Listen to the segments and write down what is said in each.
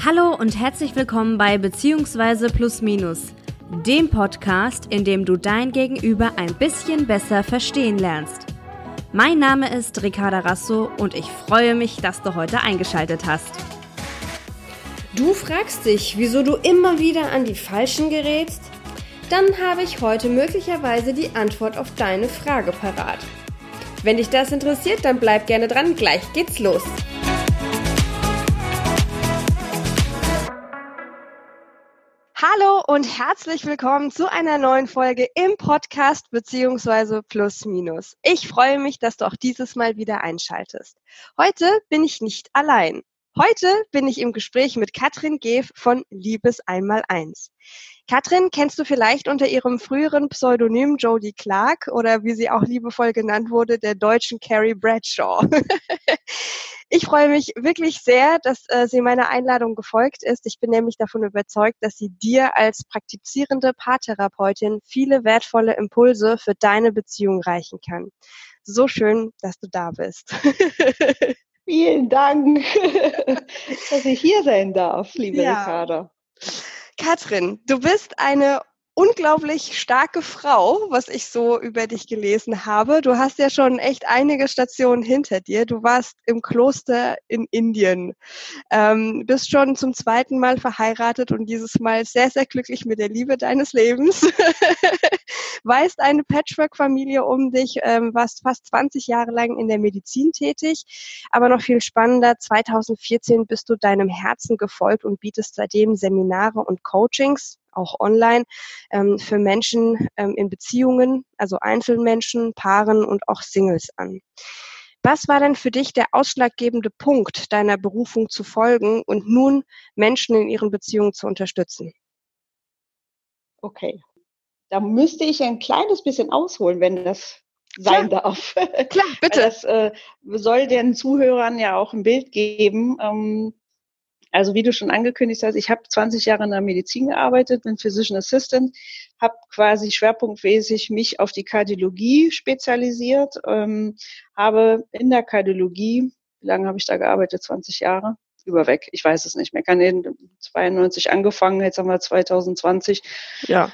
Hallo und herzlich willkommen bei Beziehungsweise Plus Minus, dem Podcast, in dem du dein Gegenüber ein bisschen besser verstehen lernst. Mein Name ist Ricarda Rasso und ich freue mich, dass du heute eingeschaltet hast. Du fragst dich, wieso du immer wieder an die Falschen gerätst? Dann habe ich heute möglicherweise die Antwort auf deine Frage parat. Wenn dich das interessiert, dann bleib gerne dran, gleich geht's los. Hallo und herzlich willkommen zu einer neuen Folge im Podcast Beziehungsweise Plus Minus. Ich freue mich, dass du auch dieses Mal wieder einschaltest. Heute bin ich nicht allein. Heute bin ich im Gespräch mit Katrin Geef von Liebes Einmaleins. Katrin kennst du vielleicht unter ihrem früheren Pseudonym Jodie Clark oder wie sie auch liebevoll genannt wurde, der deutschen Carrie Bradshaw. Ich freue mich wirklich sehr, dass sie meiner Einladung gefolgt ist. Ich bin nämlich davon überzeugt, dass sie dir als praktizierende Paartherapeutin viele wertvolle Impulse für deine Beziehung reichen kann. So schön, dass du da bist. Vielen Dank, dass ich hier sein darf, liebe Ricarda. Katrin, du bist eine unglaublich starke Frau, was ich so über dich gelesen habe. Du hast ja schon echt einige Stationen hinter dir. Du warst im Kloster in Indien, bist schon zum 2. Mal verheiratet und dieses Mal sehr, sehr glücklich mit der Liebe deines Lebens. Weist eine Patchwork-Familie um dich, warst fast 20 Jahre lang in der Medizin tätig, aber noch viel spannender, 2014 bist du deinem Herzen gefolgt und bietest seitdem Seminare und Coachings, auch online, für Menschen in Beziehungen, also Einzelmenschen, Paaren und auch Singles an. Was war denn für dich der ausschlaggebende Punkt, deiner Berufung zu folgen und nun Menschen in ihren Beziehungen zu unterstützen? Okay, da müsste ich ein kleines bisschen ausholen, wenn das sein darf. Klar, bitte. Das soll den Zuhörern ja auch ein Bild geben. Also wie du schon angekündigt hast, ich habe 20 Jahre in der Medizin gearbeitet, bin Physician Assistant, habe quasi schwerpunktmäßig mich auf die Kardiologie spezialisiert, habe in der Kardiologie, wie lange habe ich da gearbeitet? 20 Jahre? Überweg, ich weiß es nicht mehr. Ich habe in 92 angefangen, jetzt haben wir 2020. Ja.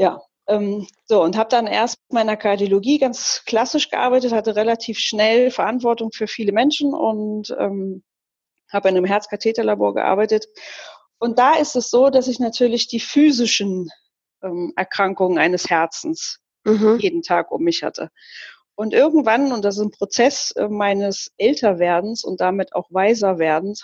So, und habe dann erst in meiner Kardiologie ganz klassisch gearbeitet, hatte relativ schnell Verantwortung für viele Menschen und habe in einem Herzkatheterlabor gearbeitet. Und da ist es so, dass ich natürlich die physischen Erkrankungen eines Herzens jeden Tag um mich hatte. Und irgendwann, und das ist ein Prozess meines Älterwerdens und damit auch Weiserwerdens,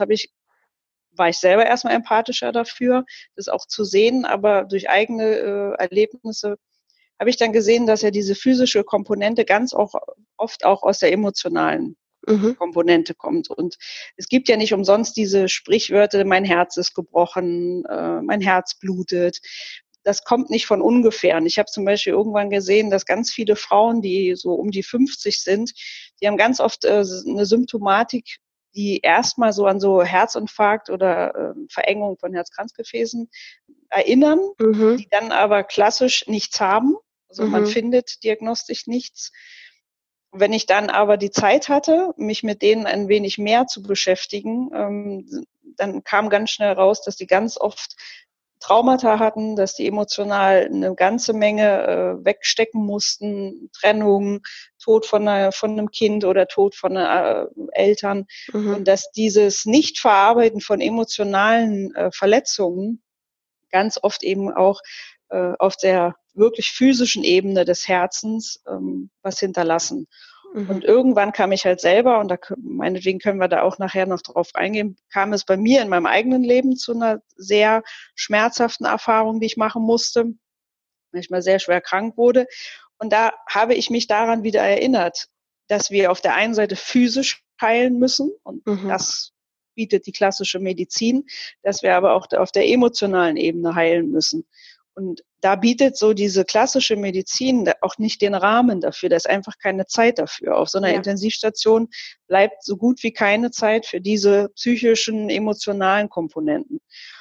war ich selber erstmal empathischer dafür, das auch zu sehen, aber durch eigene Erlebnisse habe ich dann gesehen, dass ja diese physische Komponente ganz oft auch aus der emotionalen Komponente kommt. Und es gibt ja nicht umsonst diese Sprichwörter, mein Herz ist gebrochen, mein Herz blutet. Das kommt nicht von ungefähr. Und ich habe zum Beispiel irgendwann gesehen, dass ganz viele Frauen, die so um die 50 sind, die haben ganz oft eine Symptomatik, die erstmal so an so Herzinfarkt oder Verengung von Herzkranzgefäßen erinnern, die dann aber klassisch nichts haben. Also man findet diagnostisch nichts. Wenn ich dann aber die Zeit hatte, mich mit denen ein wenig mehr zu beschäftigen, dann kam ganz schnell raus, dass die ganz oft Traumata hatten, dass die emotional eine ganze Menge wegstecken mussten, Trennung, Tod von einem Kind oder Tod von Eltern. Und dass dieses Nichtverarbeiten von emotionalen Verletzungen ganz oft eben auch auf der wirklich physischen Ebene des Herzens was hinterlassen. Und irgendwann kam ich halt selber, und meinetwegen können wir da auch nachher noch drauf eingehen, kam es bei mir in meinem eigenen Leben zu einer sehr schmerzhaften Erfahrung, die ich machen musste, weil ich mal sehr schwer krank wurde. Und da habe ich mich daran wieder erinnert, dass wir auf der einen Seite physisch heilen müssen, und das bietet die klassische Medizin, dass wir aber auch auf der emotionalen Ebene heilen müssen. Und da bietet so diese klassische Medizin auch nicht den Rahmen dafür. Da ist einfach keine Zeit dafür. Auf so einer Intensivstation bleibt so gut wie keine Zeit für diese psychischen, emotionalen Komponenten.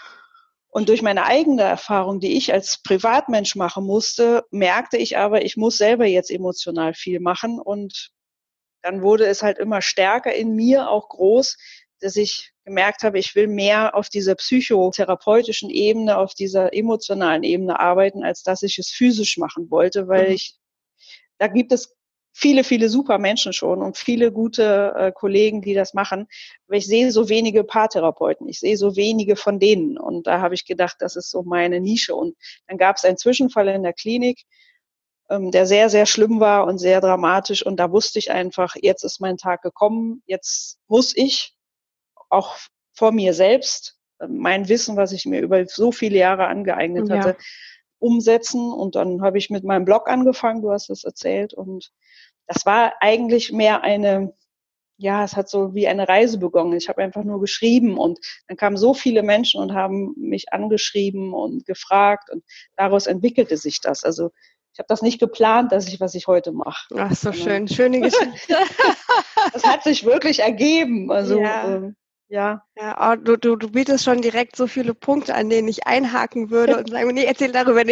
Und durch meine eigene Erfahrung, die ich als Privatmensch machen musste, merkte ich aber, ich muss selber jetzt emotional viel machen. Und dann wurde es halt immer stärker in mir, auch groß, dass ich gemerkt habe, ich will mehr auf dieser psychotherapeutischen Ebene, auf dieser emotionalen Ebene arbeiten, als dass ich es physisch machen wollte, weil da gibt es viele, viele super Menschen schon und viele gute Kollegen, die das machen. Aber ich sehe so wenige Paartherapeuten, ich sehe so wenige von denen. Und da habe ich gedacht, das ist so meine Nische. Und dann gab es einen Zwischenfall in der Klinik, der sehr, sehr schlimm war und sehr dramatisch. Und da wusste ich einfach, jetzt ist mein Tag gekommen, jetzt muss ich auch vor mir selbst mein Wissen, was ich mir über so viele Jahre angeeignet hatte, umsetzen. Und dann habe ich mit meinem Blog angefangen, du hast es erzählt. Und das war eigentlich mehr es hat so wie eine Reise begonnen. Ich habe einfach nur geschrieben und dann kamen so viele Menschen und haben mich angeschrieben und gefragt und daraus entwickelte sich das. Also ich habe das nicht geplant, was ich heute mache. Ach, so schön. Schöne Geschichte. Das hat sich wirklich ergeben. Also Ja, du bietest schon direkt so viele Punkte, an denen ich einhaken würde und sagen, nee, erzähl darüber.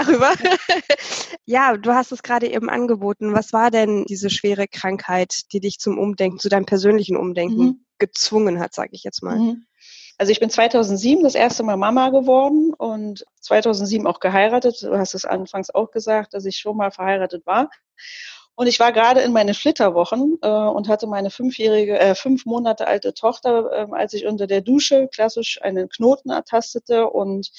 Ja, du hast es gerade eben angeboten. Was war denn diese schwere Krankheit, die dich zum Umdenken, zu deinem persönlichen Umdenken gezwungen hat, sage ich jetzt mal? Also ich bin 2007 das erste Mal Mama geworden und 2007 auch geheiratet. Du hast es anfangs auch gesagt, dass ich schon mal verheiratet war. Und ich war gerade in meinen Flitterwochen und hatte meine 5 Monate alte Tochter, als ich unter der Dusche klassisch einen Knoten ertastete und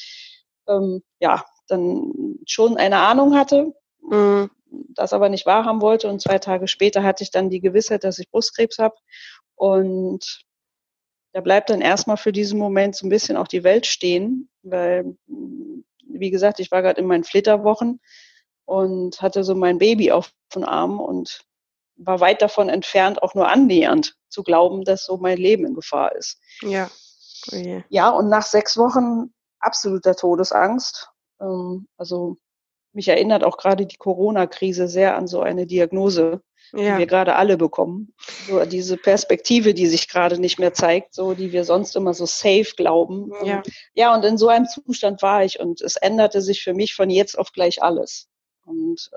dann schon eine Ahnung hatte, das aber nicht wahrhaben wollte. Und 2 Tage später hatte ich dann die Gewissheit, dass ich Brustkrebs habe. Und da bleibt dann erstmal für diesen Moment so ein bisschen auch die Welt stehen, weil, wie gesagt, ich war gerade in meinen Flitterwochen und hatte so mein Baby auf den Arm und war weit davon entfernt, auch nur annähernd zu glauben, dass so mein Leben in Gefahr ist. Ja. Oh je. Ja, und nach 6 Wochen absoluter Todesangst. Also mich erinnert auch gerade die Corona-Krise sehr an so eine Diagnose, die wir gerade alle bekommen. So diese Perspektive, die sich gerade nicht mehr zeigt, so die wir sonst immer so safe glauben. Und in so einem Zustand war ich und es änderte sich für mich von jetzt auf gleich alles. Und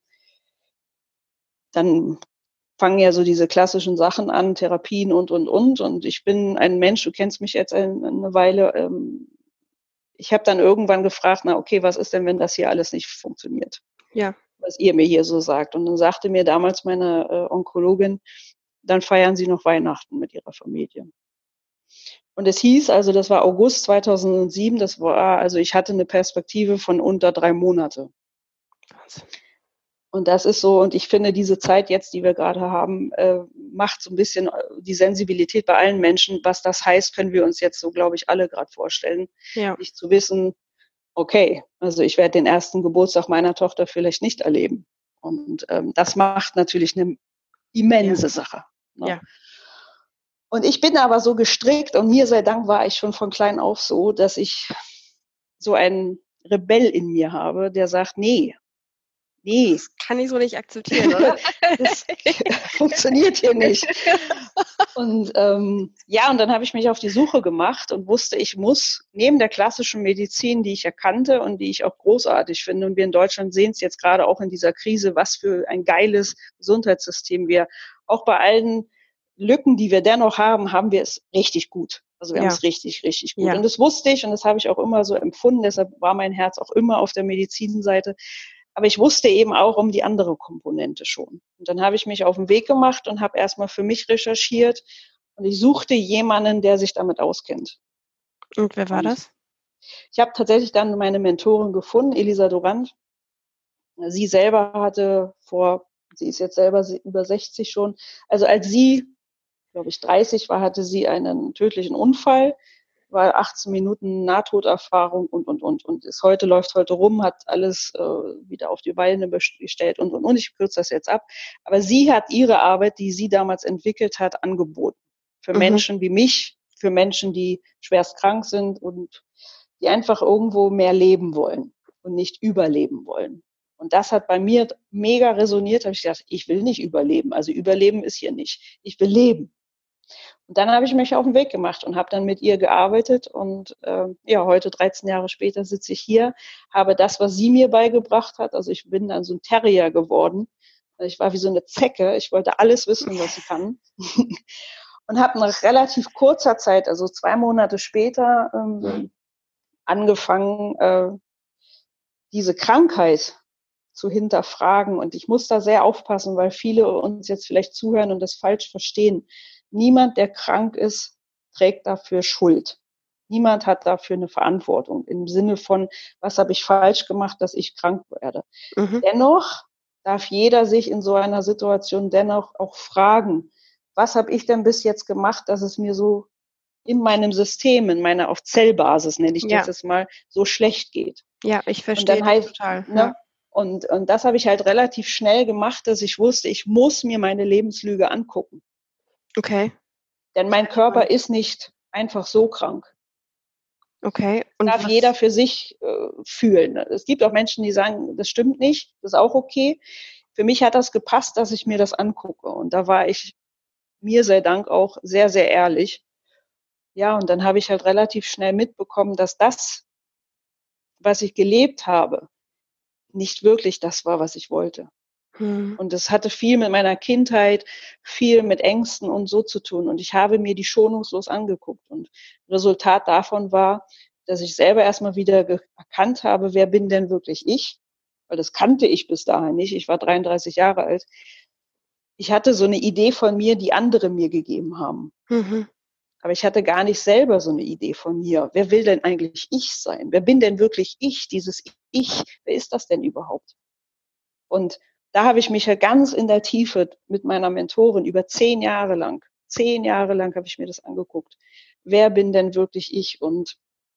dann fangen ja so diese klassischen Sachen an, Therapien und. Und ich bin ein Mensch, du kennst mich jetzt eine Weile. Ich habe dann irgendwann gefragt, na okay, was ist denn, wenn das hier alles nicht funktioniert? Ja. Was ihr mir hier so sagt. Und dann sagte mir damals meine Onkologin, dann feiern Sie noch Weihnachten mit Ihrer Familie. Und es hieß also, das war August 2007, also ich hatte eine Perspektive von unter 3 Monate. Und das ist so, und ich finde, diese Zeit jetzt, die wir gerade haben, macht so ein bisschen die Sensibilität bei allen Menschen. Was das heißt, können wir uns jetzt so, glaube ich, alle gerade vorstellen. Ja. Nicht zu wissen, okay, also ich werde den ersten Geburtstag meiner Tochter vielleicht nicht erleben. Und das macht natürlich eine immense Sache. Ne? Ja. Und ich bin aber so gestrickt und mir sei Dank war ich schon von klein auf so, dass ich so einen Rebell in mir habe, der sagt, nee. Das kann ich so nicht akzeptieren, oder? Das funktioniert hier nicht. Und und dann habe ich mich auf die Suche gemacht und wusste, ich muss neben der klassischen Medizin, die ich erkannte und die ich auch großartig finde, und wir in Deutschland sehen es jetzt gerade auch in dieser Krise, was für ein geiles Gesundheitssystem wir, auch bei allen Lücken, die wir dennoch haben, haben wir es richtig gut. Also wir haben es richtig, richtig gut. Ja. Und das wusste ich und das habe ich auch immer so empfunden, deshalb war mein Herz auch immer auf der Medizinseite. Aber ich wusste eben auch um die andere Komponente schon. Und dann habe ich mich auf den Weg gemacht und habe erstmal für mich recherchiert und ich suchte jemanden, der sich damit auskennt. Und wer war das? Ich habe tatsächlich dann meine Mentorin gefunden, Elisa Durant. Sie selber sie ist jetzt selber über 60 schon. Also als sie, glaube ich, 30 war, hatte sie einen tödlichen Unfall, war 18 Minuten Nahtoderfahrung und läuft heute rum, hat alles wieder auf die Beine gestellt und. Ich kürze das jetzt ab. Aber sie hat ihre Arbeit, die sie damals entwickelt hat, angeboten. Für Menschen wie mich, für Menschen, die schwerst krank sind und die einfach irgendwo mehr leben wollen und nicht überleben wollen. Und das hat bei mir mega resoniert. Da habe ich gedacht, ich will nicht überleben. Also überleben ist hier nicht. Ich will leben. Und dann habe ich mich auf den Weg gemacht und habe dann mit ihr gearbeitet und heute 13 Jahre später sitze ich hier, habe das, was sie mir beigebracht hat, also ich bin dann so ein Terrier geworden, ich war wie so eine Zecke, ich wollte alles wissen, was sie kann und habe nach relativ kurzer Zeit, also 2 Monate später, angefangen, diese Krankheit zu hinterfragen. Und ich muss da sehr aufpassen, weil viele uns jetzt vielleicht zuhören und das falsch verstehen. Niemand, der krank ist, trägt dafür Schuld. Niemand hat dafür eine Verantwortung im Sinne von, was habe ich falsch gemacht, dass ich krank werde. Dennoch darf jeder sich in so einer Situation dennoch auch fragen, was habe ich denn bis jetzt gemacht, dass es mir so in meinem System, in meiner auf Zellbasis, nenne ich das jetzt mal, so schlecht geht. Ja, ich verstehe das total. Ne, und das habe ich halt relativ schnell gemacht, dass ich wusste, ich muss mir meine Lebenslüge angucken. Okay. Denn mein Körper ist nicht einfach so krank. Okay. Und darf jeder für sich fühlen. Es gibt auch Menschen, die sagen, das stimmt nicht, das ist auch okay. Für mich hat das gepasst, dass ich mir das angucke. Und da war ich mir sei Dank auch sehr, sehr ehrlich. Ja, und dann habe ich halt relativ schnell mitbekommen, dass das, was ich gelebt habe, nicht wirklich das war, was ich wollte. Und das hatte viel mit meiner Kindheit, viel mit Ängsten und so zu tun. Und ich habe mir die schonungslos angeguckt. Und Resultat davon war, dass ich selber erstmal wieder erkannt habe, wer bin denn wirklich ich? Weil das kannte ich bis dahin nicht. Ich war 33 Jahre alt. Ich hatte so eine Idee von mir, die andere mir gegeben haben. Aber ich hatte gar nicht selber so eine Idee von mir. Wer will denn eigentlich ich sein? Wer bin denn wirklich ich? Dieses Ich, wer ist das denn überhaupt? Und da habe ich mich ja ganz in der Tiefe mit meiner Mentorin über 10 Jahre lang habe ich mir das angeguckt. Wer bin denn wirklich ich? Und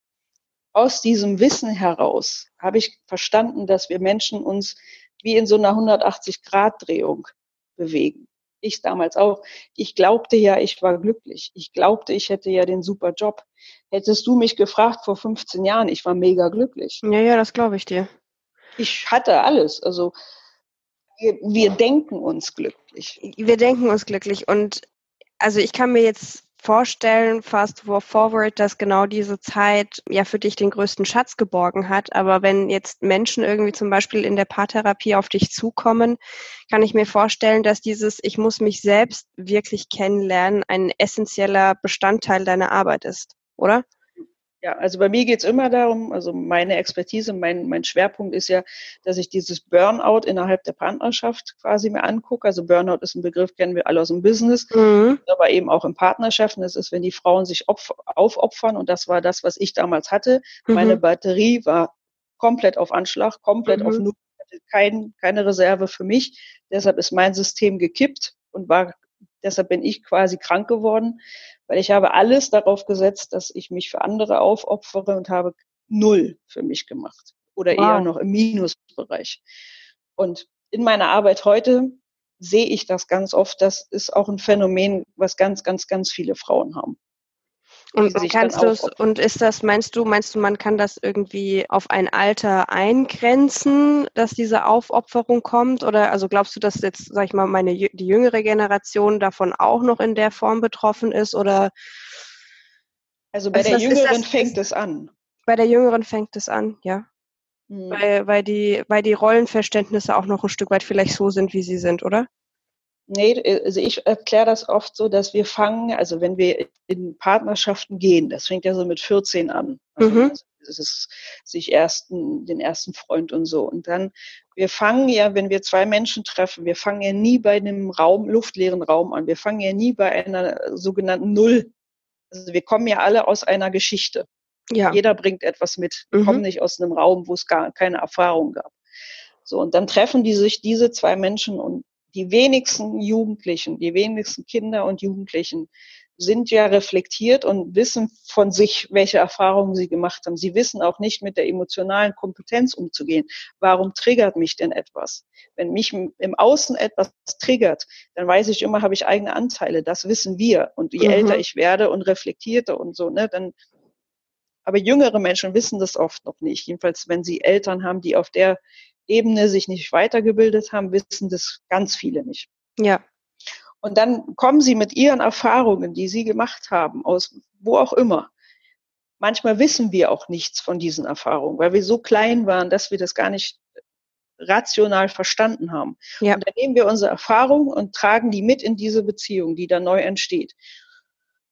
aus diesem Wissen heraus habe ich verstanden, dass wir Menschen uns wie in so einer 180-Grad-Drehung bewegen. Ich damals auch. Ich glaubte ja, ich war glücklich. Ich glaubte, ich hätte ja den super Job. Hättest du mich gefragt vor 15 Jahren, ich war mega glücklich. Ja, das glaube ich dir. Ich hatte alles. Also wir denken uns glücklich. Wir denken uns glücklich. Und also ich kann mir jetzt vorstellen, fast forward, dass genau diese Zeit ja für dich den größten Schatz geborgen hat. Aber wenn jetzt Menschen irgendwie zum Beispiel in der Paartherapie auf dich zukommen, kann ich mir vorstellen, dass dieses Ich muss mich selbst wirklich kennenlernen ein essentieller Bestandteil deiner Arbeit ist, oder? Ja, also bei mir geht's immer darum, also meine Expertise, mein Schwerpunkt ist ja, dass ich dieses Burnout innerhalb der Partnerschaft quasi mir angucke. Also Burnout ist ein Begriff, kennen wir alle aus dem Business, aber eben auch in Partnerschaften. Das ist, wenn die Frauen sich aufopfern, und das war das, was ich damals hatte. Meine Batterie war komplett auf Anschlag, komplett auf Null, keine Reserve für mich. Deshalb ist mein System gekippt und deshalb bin ich quasi krank geworden, weil ich habe alles darauf gesetzt, dass ich mich für andere aufopfere und habe 0 für mich gemacht oder eher noch im Minusbereich. Und in meiner Arbeit heute sehe ich das ganz oft. Das ist auch ein Phänomen, was ganz, ganz, ganz viele Frauen haben. Und ist das, meinst du, man kann das irgendwie auf ein Alter eingrenzen, dass diese Aufopferung kommt? Oder also glaubst du, dass jetzt, sag ich mal, die jüngere Generation davon auch noch in der Form betroffen ist? Oder also bei der Jüngeren fängt es an. Bei der Jüngeren fängt es an, ja. Weil die Rollenverständnisse auch noch ein Stück weit vielleicht so sind, wie sie sind, oder? Nee, also ich erkläre das oft so, dass wir fangen, also wenn wir in Partnerschaften gehen, das fängt ja so mit 14 an. Also es ist den ersten Freund und so. Und dann, wir fangen ja, wenn wir 2 Menschen treffen, wir fangen ja nie bei einem luftleeren Raum an. Wir fangen ja nie bei einer sogenannten Null. Also wir kommen ja alle aus einer Geschichte. Ja. Jeder bringt etwas mit. Wir kommen nicht aus einem Raum, wo es gar keine Erfahrung gab. So, und dann treffen sich diese 2 Menschen, und die wenigsten Jugendlichen, die wenigsten Kinder und Jugendlichen sind ja reflektiert und wissen von sich, welche Erfahrungen sie gemacht haben. Sie wissen auch nicht, mit der emotionalen Kompetenz umzugehen. Warum triggert mich denn etwas? Wenn mich im Außen etwas triggert, dann weiß ich immer, habe ich eigene Anteile. Das wissen wir. Und je älter ich werde und reflektierter und so, ne, dann. Aber jüngere Menschen wissen das oft noch nicht. Jedenfalls, wenn sie Eltern haben, die auf der Ebene sich nicht weitergebildet haben, wissen das ganz viele nicht. Ja. Und dann kommen sie mit ihren Erfahrungen, die sie gemacht haben, aus wo auch immer. Manchmal wissen wir auch nichts von diesen Erfahrungen, weil wir so klein waren, dass wir das gar nicht rational verstanden haben. Ja. Und dann nehmen wir unsere Erfahrungen und tragen die mit in diese Beziehung, die da neu entsteht.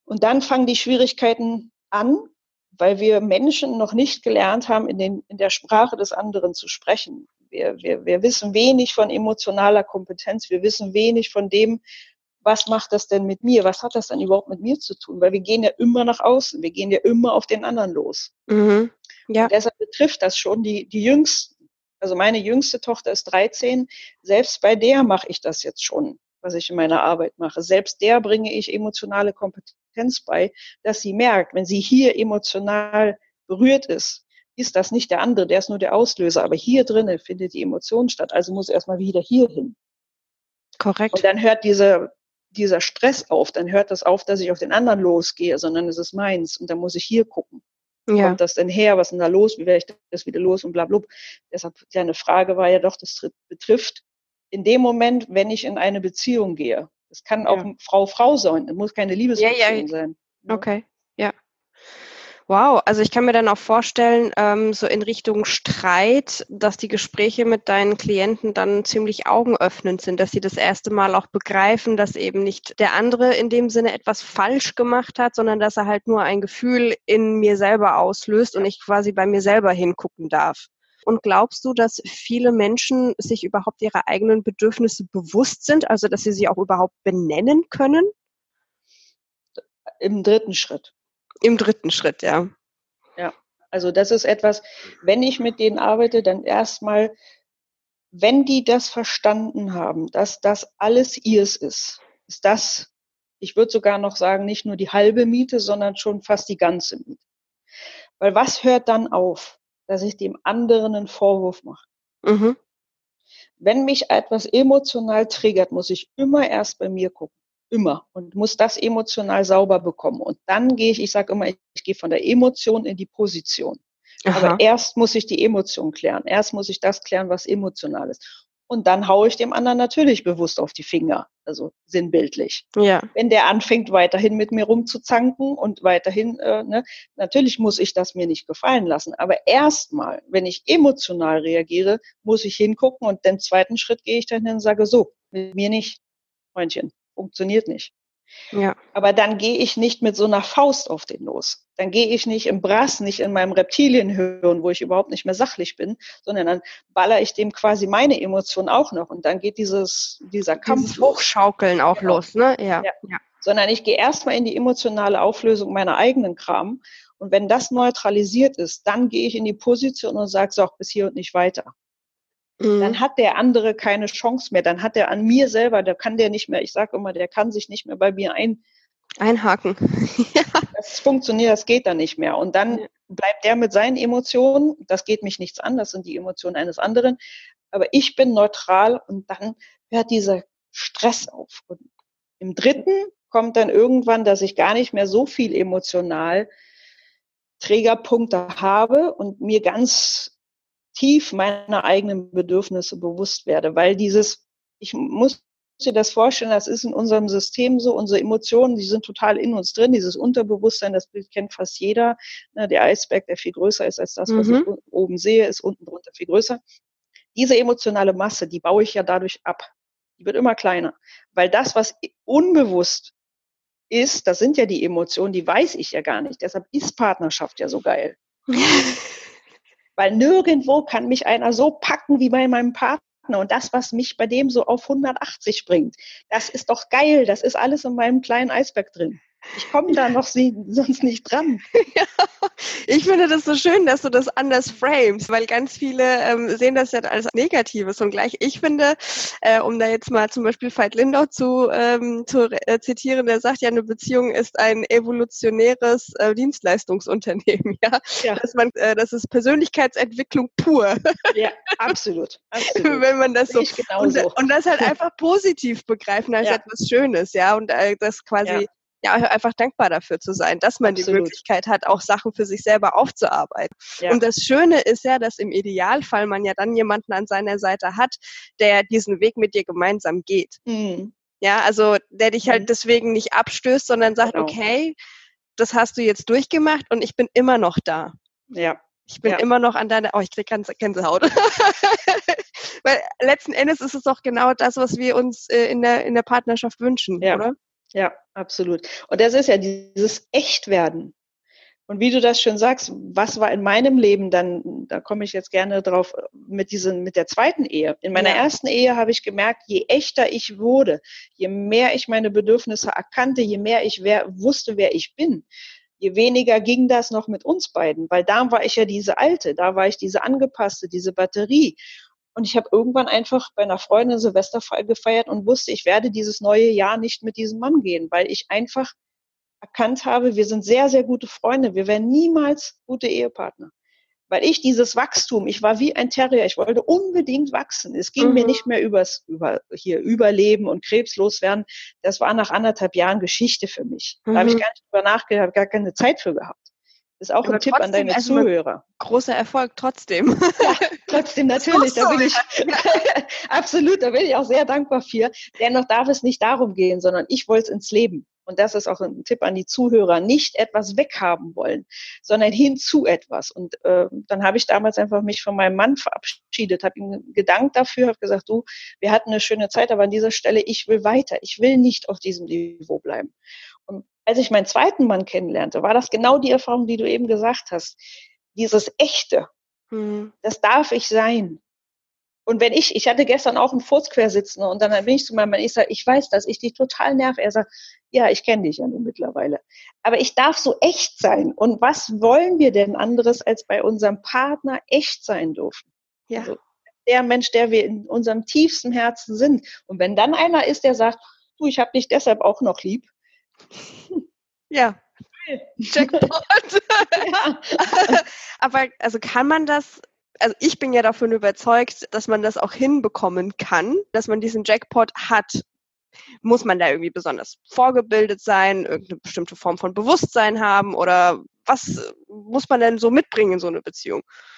Und dann fangen die Schwierigkeiten an, weil wir Menschen noch nicht gelernt haben, in der Sprache des anderen zu sprechen. Wir wissen wenig von emotionaler Kompetenz. Wir wissen wenig von dem, was macht das denn mit mir? Was hat das denn überhaupt mit mir zu tun? Weil wir gehen ja immer nach außen. Wir gehen ja immer auf den anderen los. Mhm. Ja. Und deshalb betrifft das schon die Jüngsten. Also meine jüngste Tochter ist 13. Selbst bei der mache ich das jetzt schon, was ich in meiner Arbeit mache. Selbst der bringe ich emotionale Kompetenz bei, dass sie merkt, wenn sie hier emotional berührt ist das nicht der andere, der ist nur der Auslöser. Aber hier drinnen findet die Emotion statt. Also muss erstmal wieder hier hin. Korrekt. Und dann hört dieser Stress auf, dann hört das auf, dass ich auf den anderen losgehe, sondern es ist meins und dann muss ich hier gucken. Ja. Kommt das denn her? Was ist denn da los? Wie werde ich das wieder los? Und blablabla. Deshalb, deine Frage war ja doch, das betrifft in dem Moment, wenn ich in eine Beziehung gehe. Das kann auch Frau sein. Das muss keine Liebesbeziehung sein. Ja. Okay, ja. Wow, also ich kann mir dann auch vorstellen, so in Richtung Streit, dass die Gespräche mit deinen Klienten dann ziemlich augenöffnend sind, dass sie das erste Mal auch begreifen, dass eben nicht der andere in dem Sinne etwas falsch gemacht hat, sondern dass er halt nur ein Gefühl in mir selber auslöst und ich quasi bei mir selber hingucken darf. Und glaubst du, dass viele Menschen sich überhaupt ihrer eigenen Bedürfnisse bewusst sind, also dass sie sie auch überhaupt benennen können? Im dritten Schritt. Im dritten Schritt, ja. Ja, also das ist etwas, wenn ich mit denen arbeite, dann erstmal, wenn die das verstanden haben, dass das alles ihrs ist das, ich würde sogar noch sagen, nicht nur die halbe Miete, sondern schon fast die ganze Miete. Weil was hört dann auf, dass ich dem anderen einen Vorwurf mache? Mhm. Wenn mich etwas emotional triggert, muss ich immer erst bei mir gucken. Immer. Und muss das emotional sauber bekommen. Und dann gehe ich sage immer, ich gehe von der Emotion in die Position. Aha. Aber erst muss ich die Emotion klären. Erst muss ich das klären, was emotional ist. Und dann haue ich dem anderen natürlich bewusst auf die Finger. Also sinnbildlich. Ja. Wenn der anfängt, weiterhin mit mir rumzuzanken und weiterhin, natürlich muss ich das mir nicht gefallen lassen. Aber erstmal, wenn ich emotional reagiere, muss ich hingucken und den zweiten Schritt gehe ich dann hin und sage, so, mit mir nicht, Freundchen. Funktioniert nicht. Ja. Aber dann gehe ich nicht mit so einer Faust auf den los. Dann gehe ich nicht im Brass, nicht in meinem Reptilienhirn, wo ich überhaupt nicht mehr sachlich bin, sondern dann baller ich dem quasi meine Emotionen auch noch. Und dann geht dieser Kampf Dieses Hochschaukeln auch los, ne? Ja. Sondern ich gehe erstmal in die emotionale Auflösung meiner eigenen Kram. Und wenn das neutralisiert ist, dann gehe ich in die Position und sage, so, bis hier und nicht weiter. Dann hat der andere keine Chance mehr. Dann hat er an mir selber, da kann der nicht mehr, ich sage immer, der kann sich nicht mehr bei mir einhaken. Das funktioniert, das geht dann nicht mehr. Und dann bleibt der mit seinen Emotionen, das geht mich nichts an, das sind die Emotionen eines anderen. Aber ich bin neutral und dann hört dieser Stress auf. Und im dritten kommt dann irgendwann, dass ich gar nicht mehr so viel emotional Trägerpunkte habe und mir ganz tief meiner eigenen Bedürfnisse bewusst werde, weil ich muss dir das vorstellen, das ist in unserem System so, unsere Emotionen, die sind total in uns drin, dieses Unterbewusstsein, das Bild kennt fast jeder, der Eisberg, der viel größer ist als das, was ich oben sehe, ist unten drunter viel größer. Diese emotionale Masse, die baue ich ja dadurch ab. Die wird immer kleiner, weil das, was unbewusst ist, das sind ja die Emotionen, die weiß ich ja gar nicht, deshalb ist Partnerschaft ja so geil. Weil nirgendwo kann mich einer so packen wie bei meinem Partner. Und das, was mich bei dem so auf 180 bringt, das ist doch geil. Das ist alles in meinem kleinen Eisberg drin. Ich komme da noch sonst nicht dran. Ja, ich finde das so schön, dass du das anders framest, weil ganz viele sehen das ja als Negatives. Und gleich, ich finde, um da jetzt mal zum Beispiel Veit Lindau zu zitieren, der sagt ja, eine Beziehung ist ein evolutionäres Dienstleistungsunternehmen. Ja? Das ist Persönlichkeitsentwicklung pur. Ja, absolut. Wenn man das so und das halt einfach positiv begreifen als etwas Schönes, ja, und das quasi einfach dankbar dafür zu sein, dass man die Möglichkeit hat, auch Sachen für sich selber aufzuarbeiten. Ja. Und das Schöne ist ja, dass im Idealfall man ja dann jemanden an seiner Seite hat, der diesen Weg mit dir gemeinsam geht. Mhm. Ja, also der dich halt deswegen nicht abstößt, sondern sagt, okay, das hast du jetzt durchgemacht und ich bin immer noch da. Ja. Ich bin immer noch an deiner, ich krieg Gänsehaut. Weil letzten Endes ist es doch genau das, was wir uns in der Partnerschaft wünschen, oder? Ja, absolut. Und das ist ja dieses Echtwerden. Und wie du das schon sagst, was war in meinem Leben dann, da komme ich jetzt gerne drauf, mit der zweiten Ehe. In meiner ersten Ehe habe ich gemerkt, je echter ich wurde, je mehr ich meine Bedürfnisse erkannte, je mehr ich wusste, wer ich bin, je weniger ging das noch mit uns beiden, weil da war ich ja diese Alte, da war ich diese angepasste, diese Batterie. Und ich habe irgendwann einfach bei einer Freundin Silvester gefeiert und wusste, ich werde dieses neue Jahr nicht mit diesem Mann gehen, weil ich einfach erkannt habe, wir sind sehr, sehr gute Freunde. Wir werden niemals gute Ehepartner. Weil ich dieses Wachstum, ich war wie ein Terrier, ich wollte unbedingt wachsen. Es ging mir nicht mehr Überleben und krebslos werden. Das war nach 1,5 Jahren Geschichte für mich. Da habe ich gar nicht drüber nachgedacht, gar keine Zeit für gehabt. Das ist auch ein Tipp an deine Zuhörer. Großer Erfolg trotzdem. Ja, trotzdem, natürlich. Da bin ich, absolut, da bin ich auch sehr dankbar für. Dennoch darf es nicht darum gehen, sondern ich wollte es ins Leben. Und das ist auch ein Tipp an die Zuhörer, nicht etwas weghaben wollen, sondern hin zu etwas. Und dann habe ich damals einfach mich von meinem Mann verabschiedet, habe ihm gedankt dafür, habe gesagt, du, wir hatten eine schöne Zeit, aber an dieser Stelle, ich will weiter. Ich will nicht auf diesem Niveau bleiben. Und als ich meinen zweiten Mann kennenlernte, war das genau die Erfahrung, die du eben gesagt hast. Dieses Echte, das darf ich sein. Und wenn ich hatte gestern auch einen Furzquersitzenden und dann bin ich zu meinem Mann, ich sage, ich weiß, dass ich dich total nerv. Er sagt, ja, ich kenne dich ja nun mittlerweile. Aber ich darf so echt sein. Und was wollen wir denn anderes, als bei unserem Partner echt sein dürfen? Ja. Also der Mensch, der wir in unserem tiefsten Herzen sind. Und wenn dann einer ist, der sagt, du, ich habe dich deshalb auch noch lieb. Ja. Jackpot. Ja. Aber also kann man das, also ich bin ja davon überzeugt, dass man das auch hinbekommen kann, dass man diesen Jackpot hat. Muss man da irgendwie besonders vorgebildet sein, irgendeine bestimmte Form von Bewusstsein haben oder was muss man denn so mitbringen in so eine Beziehung?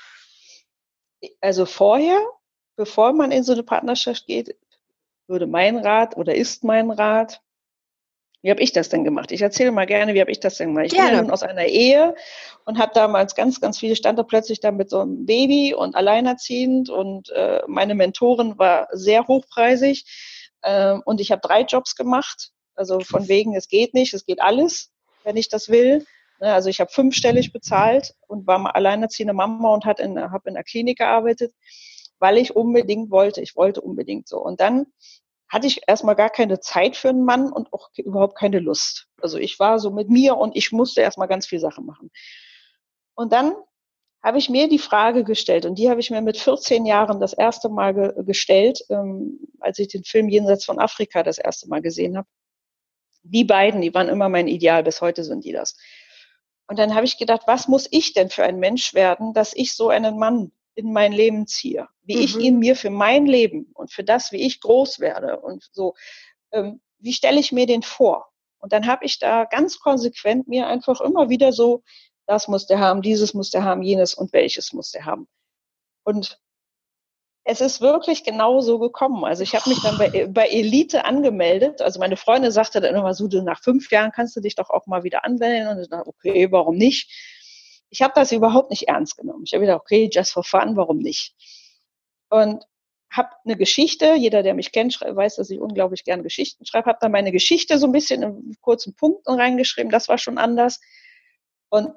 Also vorher, bevor man in so eine Partnerschaft geht, ist mein Rat, wie habe ich das denn gemacht? Ich erzähle mal gerne, wie habe ich das denn gemacht? Ich bin ja nun aus einer Ehe und habe damals ganz, ganz viele, stand da plötzlich da mit so einem Baby und alleinerziehend und meine Mentorin war sehr hochpreisig und ich habe 3 Jobs gemacht, also von wegen, es geht nicht, es geht alles, wenn ich das will. Also ich habe 5-stellig bezahlt und war mal alleinerziehende Mama und habe in der Klinik gearbeitet, weil ich unbedingt wollte. Ich wollte unbedingt so. Und dann hatte ich erstmal gar keine Zeit für einen Mann und auch überhaupt keine Lust. Also ich war so mit mir und ich musste erstmal ganz viel Sachen machen. Und dann habe ich mir die Frage gestellt und die habe ich mir mit 14 Jahren das erste Mal gestellt, als ich den Film Jenseits von Afrika das erste Mal gesehen habe. Die beiden, die waren immer mein Ideal, bis heute sind die das. Und dann habe ich gedacht, was muss ich denn für ein Mensch werden, dass ich so einen Mann in mein Leben ziehe, wie ich ihn mir für mein Leben und für das, wie ich groß werde und so, wie stelle ich mir den vor? Und dann habe ich da ganz konsequent mir einfach immer wieder so, das muss der haben, dieses muss der haben, jenes und welches muss der haben. Und es ist wirklich genau so gekommen. Also ich habe mich dann bei Elite angemeldet. Also meine Freundin sagte dann immer so, du, nach 5 Jahren kannst du dich doch auch mal wieder anmelden. Und ich dachte, okay, warum nicht? Ich habe das überhaupt nicht ernst genommen. Ich habe gedacht, okay, just for fun, warum nicht? Und habe eine Geschichte, jeder, der mich kennt, weiß, dass ich unglaublich gerne Geschichten schreibe, habe dann meine Geschichte so ein bisschen in kurzen Punkten reingeschrieben, das war schon anders. Und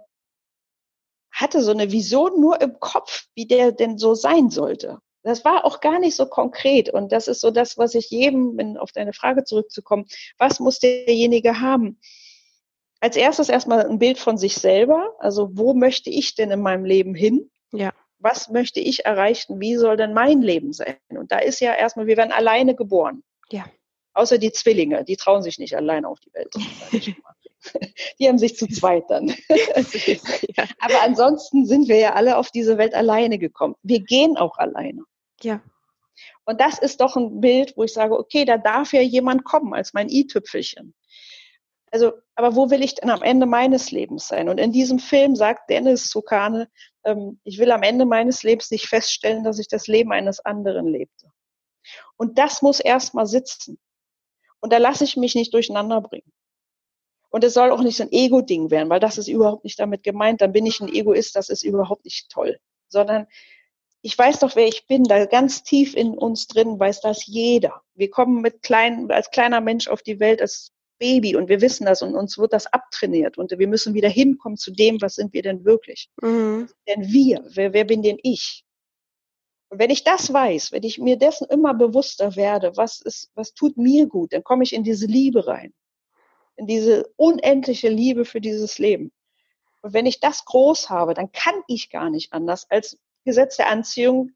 hatte so eine Vision nur im Kopf, wie der denn so sein sollte. Das war auch gar nicht so konkret. Und das ist so das, was ich jedem, um auf deine Frage zurückzukommen, was muss derjenige haben? Als erstes erstmal ein Bild von sich selber. Also wo möchte ich denn in meinem Leben hin? Ja. Was möchte ich erreichen? Wie soll denn mein Leben sein? Und da ist ja erstmal, wir werden alleine geboren. Ja. Außer die Zwillinge, die trauen sich nicht alleine auf die Welt. Die haben sich zu zweit dann. Aber ansonsten sind wir ja alle auf diese Welt alleine gekommen. Wir gehen auch alleine. Ja. Und das ist doch ein Bild, wo ich sage, okay, da darf ja jemand kommen als mein i-Tüpfelchen. Also, aber wo will ich denn am Ende meines Lebens sein? Und in diesem Film sagt Dennis Sukane, ich will am Ende meines Lebens nicht feststellen, dass ich das Leben eines anderen lebte. Und das muss erst mal sitzen. Und da lasse ich mich nicht durcheinander bringen. Und es soll auch nicht so ein Ego-Ding werden, weil das ist überhaupt nicht damit gemeint. Dann bin ich ein Egoist, das ist überhaupt nicht toll. Sondern ich weiß doch, wer ich bin. Da ganz tief in uns drin weiß das jeder. Wir kommen als kleiner Mensch auf die Welt, als Baby und wir wissen das und uns wird das abtrainiert und wir müssen wieder hinkommen zu dem, was sind wir denn wirklich? Mhm. Denn wer bin denn ich? Und wenn ich das weiß, wenn ich mir dessen immer bewusster werde, was tut mir gut, dann komme ich in diese Liebe rein, in diese unendliche Liebe für dieses Leben. Und wenn ich das groß habe, dann kann ich gar nicht anders als Gesetz der Anziehung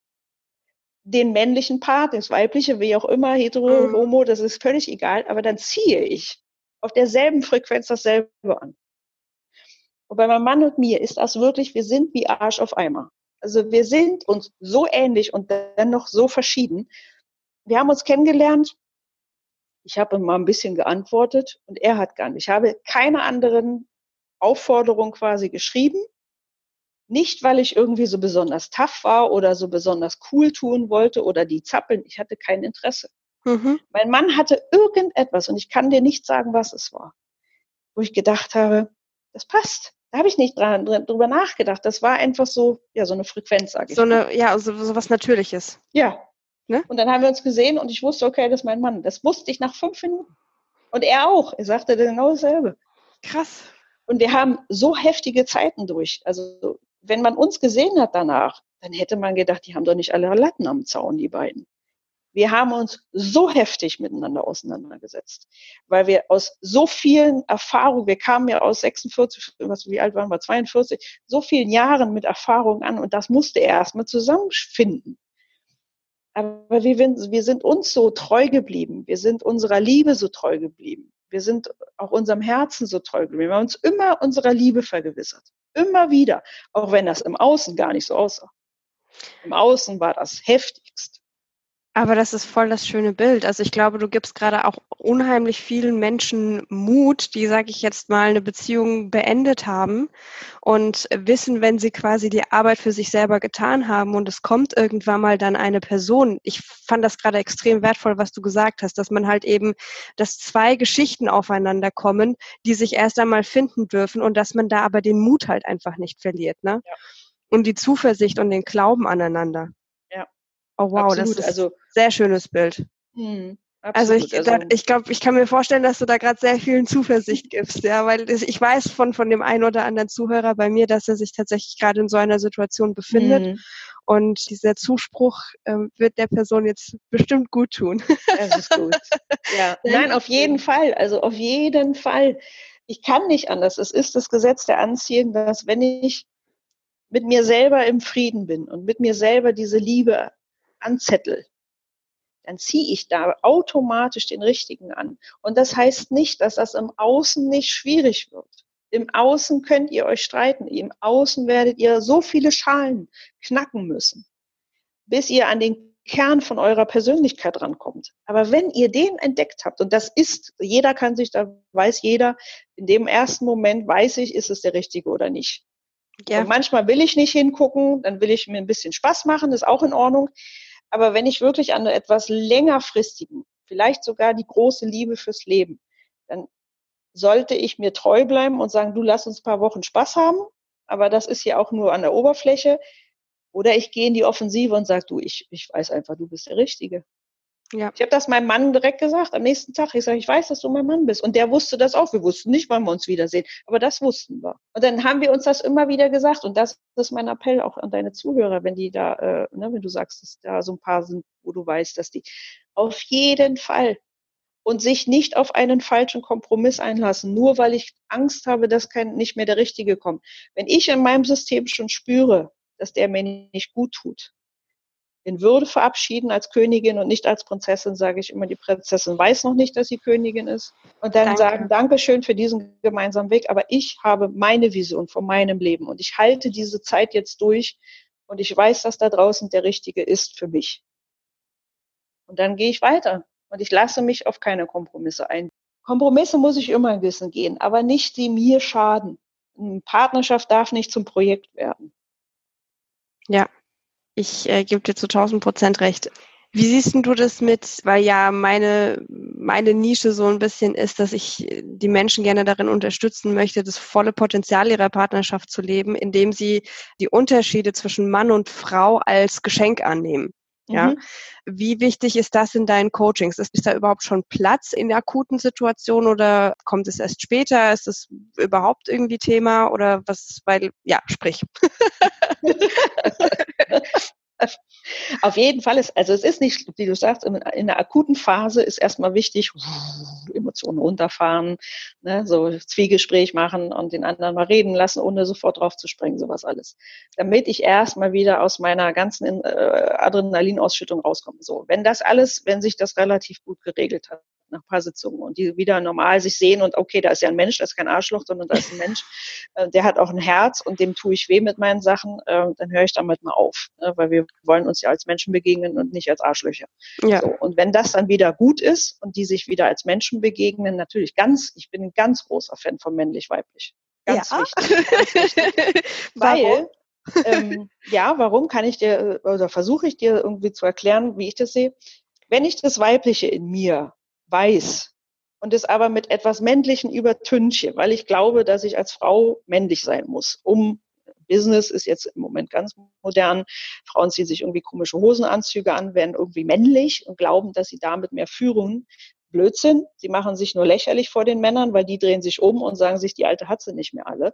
den männlichen Part, das weibliche, wie auch immer, hetero, homo, das ist völlig egal, aber dann ziehe ich auf derselben Frequenz dasselbe an. Und bei meinem Mann und mir ist das wirklich, wir sind wie Arsch auf Eimer. Also wir sind uns so ähnlich und dennoch so verschieden. Wir haben uns kennengelernt, ich habe ihm mal ein bisschen geantwortet und er hat gar nicht. Ich habe keine anderen Aufforderungen quasi geschrieben. Nicht, weil ich irgendwie so besonders tough war oder so besonders cool tun wollte oder die zappeln. Ich hatte kein Interesse. Mhm. Mein Mann hatte irgendetwas und ich kann dir nicht sagen, was es war, wo ich gedacht habe, das passt. Da habe ich nicht drüber nachgedacht. Das war einfach so, ja, so eine Frequenz, sage ich mal. So was Natürliches. Ja. Ne? Und dann haben wir uns gesehen und ich wusste, okay, das ist mein Mann. Das wusste ich nach 5 Minuten. Und er auch. Er sagte genau dasselbe. Krass. Und wir haben so heftige Zeiten durch. Also wenn man uns gesehen hat danach, dann hätte man gedacht, die haben doch nicht alle Latten am Zaun, die beiden. Wir haben uns so heftig miteinander auseinandergesetzt, weil wir aus so vielen Erfahrungen, wir kamen ja aus 46, wie alt waren wir, 42, so vielen Jahren mit Erfahrung an und das musste erstmal zusammenfinden. Aber wir sind uns so treu geblieben, wir sind unserer Liebe so treu geblieben, wir sind auch unserem Herzen so treu geblieben, wir haben uns immer unserer Liebe vergewissert, immer wieder, auch wenn das im Außen gar nicht so aussah. Im Außen war das heftigst. Aber das ist voll das schöne Bild. Also ich glaube, du gibst gerade auch unheimlich vielen Menschen Mut, die, sage ich jetzt mal, eine Beziehung beendet haben und wissen, wenn sie quasi die Arbeit für sich selber getan haben und es kommt irgendwann mal dann eine Person. Ich fand das gerade extrem wertvoll, was du gesagt hast, dass man halt eben, dass 2 Geschichten aufeinander kommen, die sich erst einmal finden dürfen und dass man da aber den Mut halt einfach nicht verliert, ne? Ja. Und die Zuversicht und den Glauben aneinander. Ja. Oh wow, Absolut. das ist ein sehr schönes Bild. Also Absolut. ich glaube, ich kann mir vorstellen, dass du da gerade sehr vielen Zuversicht gibst, ja, weil ich weiß von dem einen oder anderen Zuhörer bei mir, dass er sich tatsächlich gerade in so einer Situation befindet und dieser Zuspruch wird der Person jetzt bestimmt gut tun. Das ist gut. Ja, nein, auf jeden Fall. Also auf jeden Fall. Ich kann nicht anders. Es ist das Gesetz der Anziehung, dass wenn ich mit mir selber im Frieden bin und mit mir selber diese Liebe anzettel, dann ziehe ich da automatisch den Richtigen an. Und das heißt nicht, dass das im Außen nicht schwierig wird. Im Außen könnt ihr euch streiten. Im Außen werdet ihr so viele Schalen knacken müssen, bis ihr an den Kern von eurer Persönlichkeit rankommt. Aber wenn ihr den entdeckt habt, und das ist, jeder kann sich, da weiß jeder, in dem ersten Moment weiß ich, ist es der Richtige oder nicht. Ja. Und manchmal will ich nicht hingucken, dann will ich mir ein bisschen Spaß machen, ist auch in Ordnung. Aber wenn ich wirklich an etwas längerfristigen, vielleicht sogar die große Liebe fürs Leben, dann sollte ich mir treu bleiben und sagen, du lass uns ein paar Wochen Spaß haben, aber das ist ja auch nur an der Oberfläche. Oder ich gehe in die Offensive und sage, du, ich weiß einfach, du bist der Richtige. Ja. Ich habe das meinem Mann direkt gesagt, am nächsten Tag. Ich sage, ich weiß, dass du mein Mann bist. Und der wusste das auch. Wir wussten nicht, wann wir uns wiedersehen. Aber das wussten wir. Und dann haben wir uns das immer wieder gesagt. Und das ist mein Appell auch an deine Zuhörer, wenn die da, wenn du sagst, dass da so ein paar sind, wo du weißt, dass die auf jeden Fall und sich nicht auf einen falschen Kompromiss einlassen, nur weil ich Angst habe, dass nicht mehr der Richtige kommt. Wenn ich in meinem System schon spüre, dass der mir nicht gut tut, in Würde verabschieden als Königin und nicht als Prinzessin, sage ich immer, die Prinzessin weiß noch nicht, dass sie Königin ist. Und dann sagen, Dankeschön für diesen gemeinsamen Weg, aber ich habe meine Vision von meinem Leben und ich halte diese Zeit jetzt durch und ich weiß, dass da draußen der Richtige ist für mich. Und dann gehe ich weiter und ich lasse mich auf keine Kompromisse ein. Kompromisse muss ich immer ein bisschen gehen, aber nicht, die mir schaden. Eine Partnerschaft darf nicht zum Projekt werden. Ja. Ich gebe dir zu 1000% recht. Wie siehst du das mit, weil ja meine Nische so ein bisschen ist, dass ich die Menschen gerne darin unterstützen möchte, das volle Potenzial ihrer Partnerschaft zu leben, indem sie die Unterschiede zwischen Mann und Frau als Geschenk annehmen. Ja. Wie wichtig ist das in deinen Coachings? Ist da überhaupt schon Platz in akuten Situationen oder kommt es erst später? Ist es überhaupt irgendwie Thema oder was? Sprich. Auf jeden Fall also es ist nicht, wie du sagst, in der akuten Phase ist erstmal wichtig, Emotionen runterfahren, ne, so Zwiegespräch machen und den anderen mal reden lassen, ohne sofort drauf zu springen, sowas alles. Damit ich erstmal wieder aus meiner ganzen Adrenalinausschüttung rauskomme. So, wenn sich das relativ gut geregelt hat nach ein paar Sitzungen und die wieder normal sich sehen und okay, da ist ja ein Mensch, da ist kein Arschloch, sondern da ist ein Mensch, der hat auch ein Herz und dem tue ich weh mit meinen Sachen, dann höre ich damit mal auf, weil wir wollen uns ja als Menschen begegnen und nicht als Arschlöcher. Ja. So, und wenn das dann wieder gut ist und die sich wieder als Menschen begegnen, natürlich ich bin ein ganz großer Fan von männlich-weiblich. Ganz wichtig. Ganz wichtig. Weil, warum kann ich dir, oder versuche ich dir irgendwie zu erklären, wie ich das sehe. Wenn ich das Weibliche in mir weiß und es aber mit etwas Männlichen übertünche, weil ich glaube, dass ich als Frau männlich sein muss, Business ist jetzt im Moment ganz modern. Frauen ziehen sich irgendwie komische Hosenanzüge an, werden irgendwie männlich und glauben, dass sie damit mehr führen. Blödsinn. Sie machen sich nur lächerlich vor den Männern, weil die drehen sich um und sagen sich, die Alte hat sie nicht mehr alle.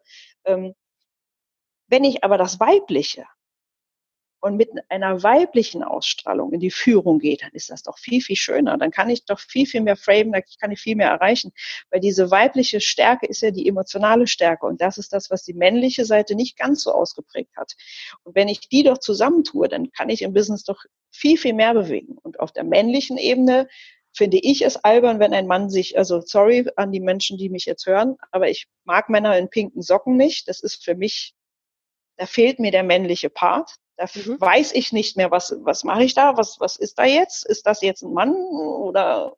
Wenn ich aber das Weibliche und mit einer weiblichen Ausstrahlung in die Führung gehe, dann ist das doch viel, viel schöner. Dann kann ich doch viel, viel mehr framen, da kann ich viel mehr erreichen. Weil diese weibliche Stärke ist ja die emotionale Stärke. Und das ist das, was die männliche Seite nicht ganz so ausgeprägt hat. Und wenn ich die doch zusammentue, dann kann ich im Business doch viel, viel mehr bewegen. Und auf der männlichen Ebene finde ich es albern, wenn ein Mann also sorry an die Menschen, die mich jetzt hören, aber ich mag Männer in pinken Socken nicht. Das ist für mich, da fehlt mir der männliche Part. Da weiß ich nicht mehr, was mache ich da? Was ist da jetzt? Ist das jetzt ein Mann oder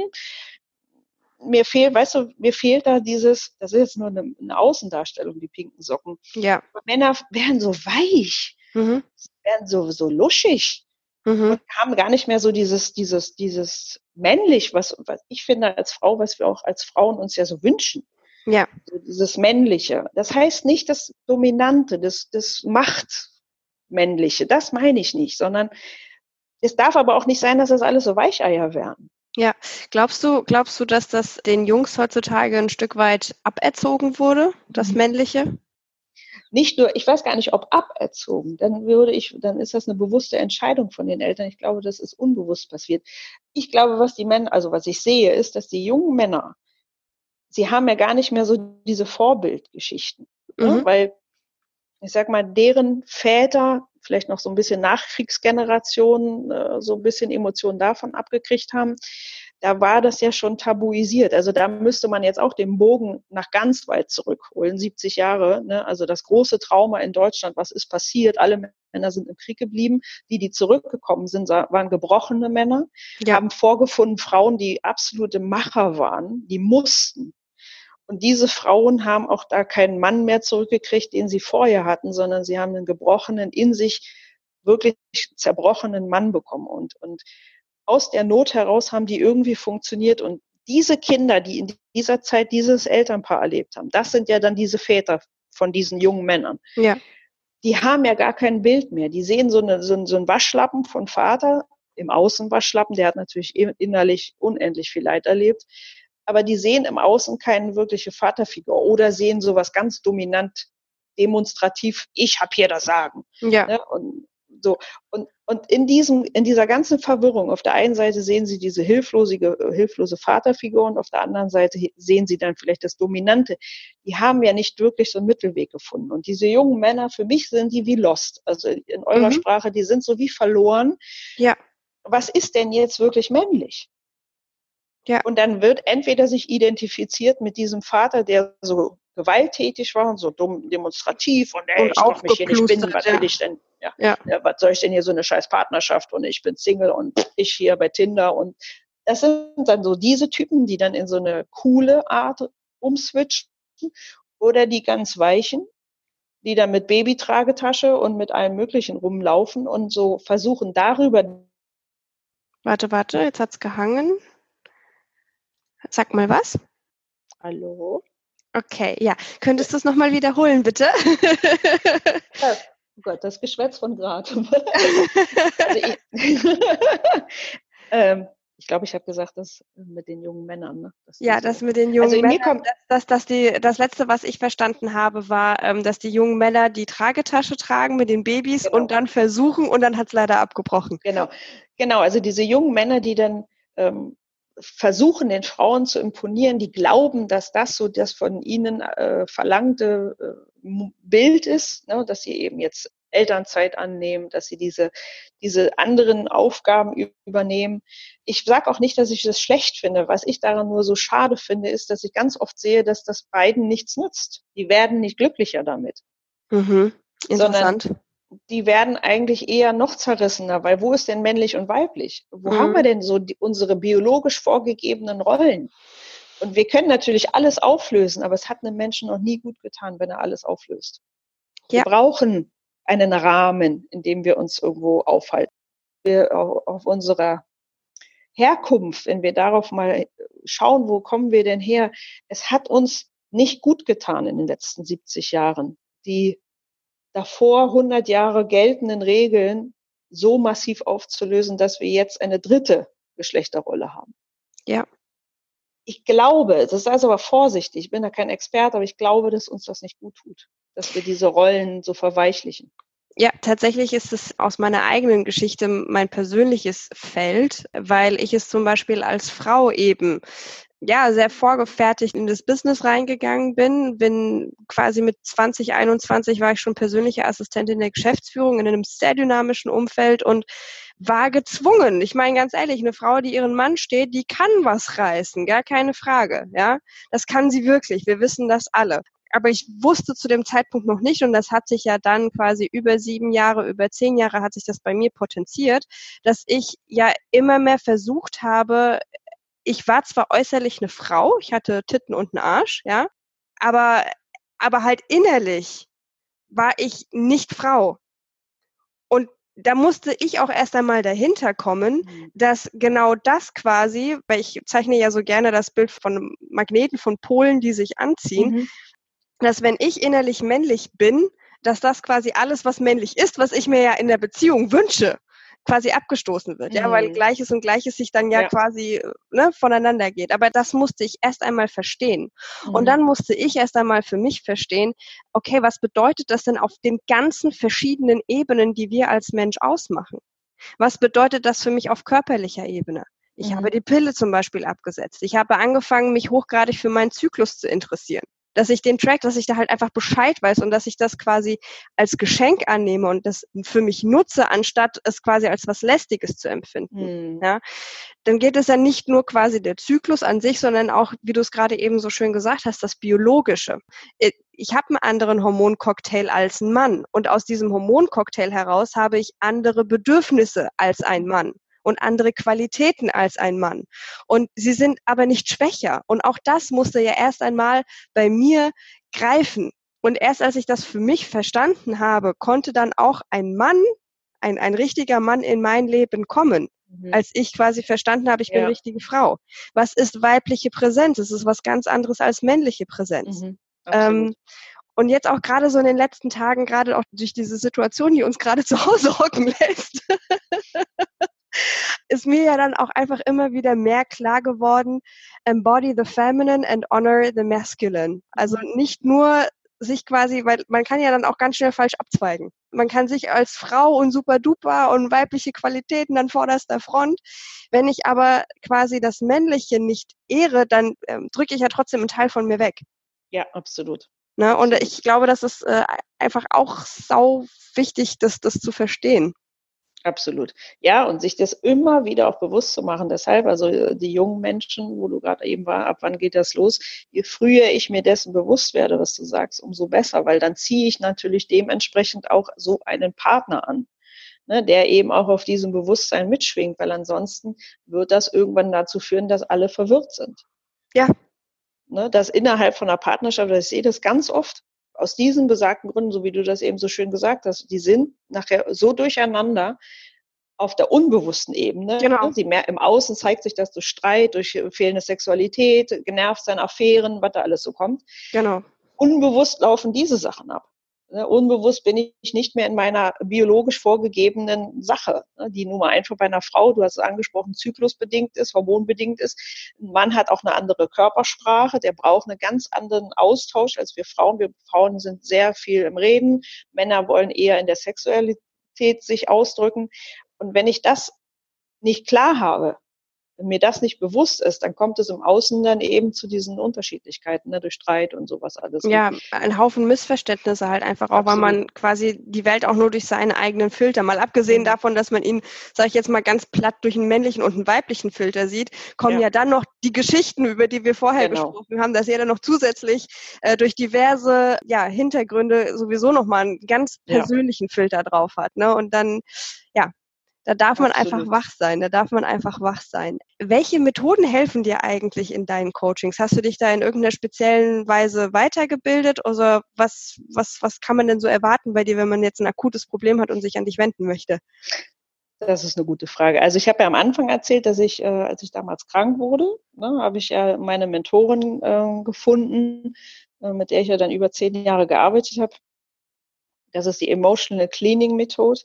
mir fehlt da das ist jetzt nur eine Außendarstellung, die pinken Socken. Ja. Männer werden so weich, werden so luschig und haben gar nicht mehr so dieses männlich, was ich finde als Frau, was wir auch als Frauen uns ja so wünschen. Ja. So dieses Männliche. Das heißt nicht das Dominante, das Machtmännliche. Das meine ich nicht, sondern es darf aber auch nicht sein, dass das alles so Weicheier werden. Ja. Glaubst du, dass das den Jungs heutzutage ein Stück weit aberzogen wurde, das Männliche? Nicht nur, ich weiß gar nicht, ob aberzogen, dann ist das eine bewusste Entscheidung von den Eltern. Ich glaube, das ist unbewusst passiert. Ich glaube, was ich sehe, ist, dass die jungen Männer, sie haben ja gar nicht mehr so diese Vorbildgeschichten, ne? Weil, ich sag mal, deren Väter vielleicht noch so ein bisschen Nachkriegsgenerationen, so ein bisschen Emotionen davon abgekriegt haben. Da war das ja schon tabuisiert. Also da müsste man jetzt auch den Bogen nach ganz weit zurückholen, 70 Jahre. Ne? Also das große Trauma in Deutschland, was ist passiert? Alle Männer sind im Krieg geblieben. Die zurückgekommen sind, waren gebrochene Männer, haben vorgefunden Frauen, die absolute Macher waren, die mussten. Und diese Frauen haben auch da keinen Mann mehr zurückgekriegt, den sie vorher hatten, sondern sie haben einen gebrochenen, in sich wirklich zerbrochenen Mann bekommen. Und aus der Not heraus haben die irgendwie funktioniert. Und diese Kinder, die in dieser Zeit dieses Elternpaar erlebt haben, das sind ja dann diese Väter von diesen jungen Männern. Ja. Die haben ja gar kein Bild mehr. Die sehen so einen Waschlappen von Vater, im Außenwaschlappen, der hat natürlich innerlich unendlich viel Leid erlebt. Aber die sehen im Außen keine wirkliche Vaterfigur oder sehen sowas ganz dominant, demonstrativ, ich habe hier das Sagen. Ja. Ne? Und so. Und in dieser ganzen Verwirrung, auf der einen Seite sehen sie diese hilflose Vaterfigur und auf der anderen Seite sehen sie dann vielleicht das Dominante. Die haben ja nicht wirklich so einen Mittelweg gefunden. Und diese jungen Männer, für mich sind die wie lost. Also in eurer Sprache, die sind so wie verloren. Ja. Was ist denn jetzt wirklich männlich? Ja. Und dann wird entweder sich identifiziert mit diesem Vater, der so gewalttätig war und so dumm demonstrativ und ich darf mich hier nicht binden, was will ich denn? Ja, was soll ich denn hier so eine scheiß Partnerschaft und ich bin Single und ich hier bei Tinder und das sind dann so diese Typen, die dann in so eine coole Art umswitchen oder die ganz weichen, die dann mit Babytragetasche und mit allem Möglichen rumlaufen und so versuchen darüber. Warte, jetzt hat's gehangen. Sag mal was. Hallo? Okay, ja. Könntest du es nochmal wiederholen, bitte? Oh Gott, das Geschwätz von Grad. Ich glaube, ich habe gesagt, das mit den jungen Männern. Ne? Ja, das mit den jungen Männern, das Letzte, was ich verstanden habe, war, dass die jungen Männer die Tragetasche tragen mit den Babys und dann versuchen und dann hat es leider abgebrochen. Genau, also diese jungen Männer, die dann versuchen, den Frauen zu imponieren, die glauben, dass das so das von ihnen verlangte Bild ist, ne, dass sie eben jetzt Elternzeit annehmen, dass sie diese anderen Aufgaben übernehmen. Ich sage auch nicht, dass ich das schlecht finde. Was ich daran nur so schade finde, ist, dass ich ganz oft sehe, dass das beiden nichts nützt. Die werden nicht glücklicher damit. Mhm. Interessant. Sondern die werden eigentlich eher noch zerrissener, weil wo ist denn männlich und weiblich? Wo haben wir denn so unsere biologisch vorgegebenen Rollen? Und wir können natürlich alles auflösen, aber es hat einem Menschen noch nie gut getan, wenn er alles auflöst. Ja. Wir brauchen einen Rahmen, in dem wir uns irgendwo aufhalten. Wir auf unserer Herkunft, wenn wir darauf mal schauen, wo kommen wir denn her? Es hat uns nicht gut getan in den letzten 70 Jahren, die davor 100 Jahre geltenden Regeln so massiv aufzulösen, dass wir jetzt eine dritte Geschlechterrolle haben. Ja. Ich glaube, das ist also aber vorsichtig, ich bin da kein Experte, aber ich glaube, dass uns das nicht gut tut, dass wir diese Rollen so verweichlichen. Ja, tatsächlich ist es aus meiner eigenen Geschichte mein persönliches Feld, weil ich es zum Beispiel als Frau eben sehr vorgefertigt in das Business reingegangen bin quasi mit 2021 war ich schon persönliche Assistentin der Geschäftsführung in einem sehr dynamischen Umfeld und war gezwungen. Ich meine ganz ehrlich, eine Frau, die ihren Mann steht, die kann was reißen, gar keine Frage, ja. Das kann sie wirklich. Wir wissen das alle. Aber ich wusste zu dem Zeitpunkt noch nicht und das hat sich ja dann quasi über 7 Jahre, über 10 Jahre hat sich das bei mir potenziert, dass ich ja immer mehr versucht habe, ich war zwar äußerlich eine Frau, ich hatte Titten und einen Arsch, ja, aber halt innerlich war ich nicht Frau. Und da musste ich auch erst einmal dahinter kommen, dass genau das quasi, weil ich zeichne ja so gerne das Bild von Magneten, von Polen, die sich anziehen, dass wenn ich innerlich männlich bin, dass das quasi alles, was männlich ist, was ich mir ja in der Beziehung wünsche, quasi abgestoßen wird, ja, weil Gleiches und Gleiches sich dann quasi voneinander geht. Aber das musste ich erst einmal verstehen. Und dann musste ich erst einmal für mich verstehen, okay, was bedeutet das denn auf den ganzen verschiedenen Ebenen, die wir als Mensch ausmachen? Was bedeutet das für mich auf körperlicher Ebene? Ich habe die Pille zum Beispiel abgesetzt. Ich habe angefangen, mich hochgradig für meinen Zyklus zu interessieren. Dass ich den Track, dass ich da halt einfach Bescheid weiß und dass ich das quasi als Geschenk annehme und das für mich nutze, anstatt es quasi als was Lästiges zu empfinden. Ja, dann geht es ja nicht nur quasi der Zyklus an sich, sondern auch, wie du es gerade eben so schön gesagt hast, das Biologische. Ich habe einen anderen Hormoncocktail als ein Mann und aus diesem Hormoncocktail heraus habe ich andere Bedürfnisse als ein Mann und andere Qualitäten als ein Mann. Und sie sind aber nicht schwächer. Und auch das musste ja erst einmal bei mir greifen. Und erst als ich das für mich verstanden habe, konnte dann auch ein Mann, ein richtiger Mann in mein Leben kommen. Als ich quasi verstanden habe, ich bin richtige Frau. Was ist weibliche Präsenz? Es ist was ganz anderes als männliche Präsenz. Und jetzt auch gerade so in den letzten Tagen, gerade auch durch diese Situation, die uns gerade zu Hause hocken lässt, ist mir ja dann auch einfach immer wieder mehr klar geworden, embody the feminine and honor the masculine. Also nicht nur sich quasi, weil man kann ja dann auch ganz schnell falsch abzweigen. Man kann sich als Frau und super duper und weibliche Qualitäten an vorderster Front. Wenn ich aber quasi das Männliche nicht ehre, dann drücke ich ja trotzdem einen Teil von mir weg. Ja, absolut. Ne? Und ich glaube, das ist einfach auch sau wichtig, das zu verstehen. Absolut. Ja, und sich das immer wieder auch bewusst zu machen. Deshalb, also die jungen Menschen, wo du gerade eben war, ab wann geht das los? Je früher ich mir dessen bewusst werde, was du sagst, umso besser, weil dann ziehe ich natürlich dementsprechend auch so einen Partner an, ne, der eben auch auf diesem Bewusstsein mitschwingt, weil ansonsten wird das irgendwann dazu führen, dass alle verwirrt sind. Ja. Ne, dass innerhalb von einer Partnerschaft, ich sehe das ganz oft, aus diesen besagten Gründen, so wie du das eben so schön gesagt hast, die sind nachher so durcheinander auf der unbewussten Ebene. Genau. Im Außen zeigt sich das durch Streit, durch fehlende Sexualität, genervt sein, Affären, was da alles so kommt. Genau. Unbewusst laufen diese Sachen ab. Unbewusst bin ich nicht mehr in meiner biologisch vorgegebenen Sache, die nun mal einfach bei einer Frau, du hast es angesprochen, zyklusbedingt ist, hormonbedingt ist. Ein Mann hat auch eine andere Körpersprache, der braucht einen ganz anderen Austausch als wir Frauen. Wir Frauen sind sehr viel im Reden, Männer wollen eher in der Sexualität sich ausdrücken. Und wenn ich das nicht klar habe, wenn mir das nicht bewusst ist, dann kommt es im Außen dann eben zu diesen Unterschiedlichkeiten, durch Streit und sowas alles. Ja, ein Haufen Missverständnisse halt einfach auch, weil man quasi die Welt auch nur durch seine eigenen Filter, mal abgesehen davon, dass man ihn, sage ich jetzt mal ganz platt, durch einen männlichen und einen weiblichen Filter sieht, kommen ja dann noch die Geschichten, über die wir vorher gesprochen haben, dass jeder noch zusätzlich durch diverse Hintergründe sowieso nochmal einen ganz persönlichen Filter drauf hat. Ne? Und dann, da darf man einfach wach sein. Welche Methoden helfen dir eigentlich in deinen Coachings? Hast du dich da in irgendeiner speziellen Weise weitergebildet oder was kann man denn so erwarten bei dir, wenn man jetzt ein akutes Problem hat und sich an dich wenden möchte? Das ist eine gute Frage. Also ich habe ja am Anfang erzählt, dass ich, als ich damals krank wurde, habe ich ja meine Mentorin gefunden, mit der ich ja dann über 10 Jahre gearbeitet habe. Das ist die Emotional Cleaning Methode.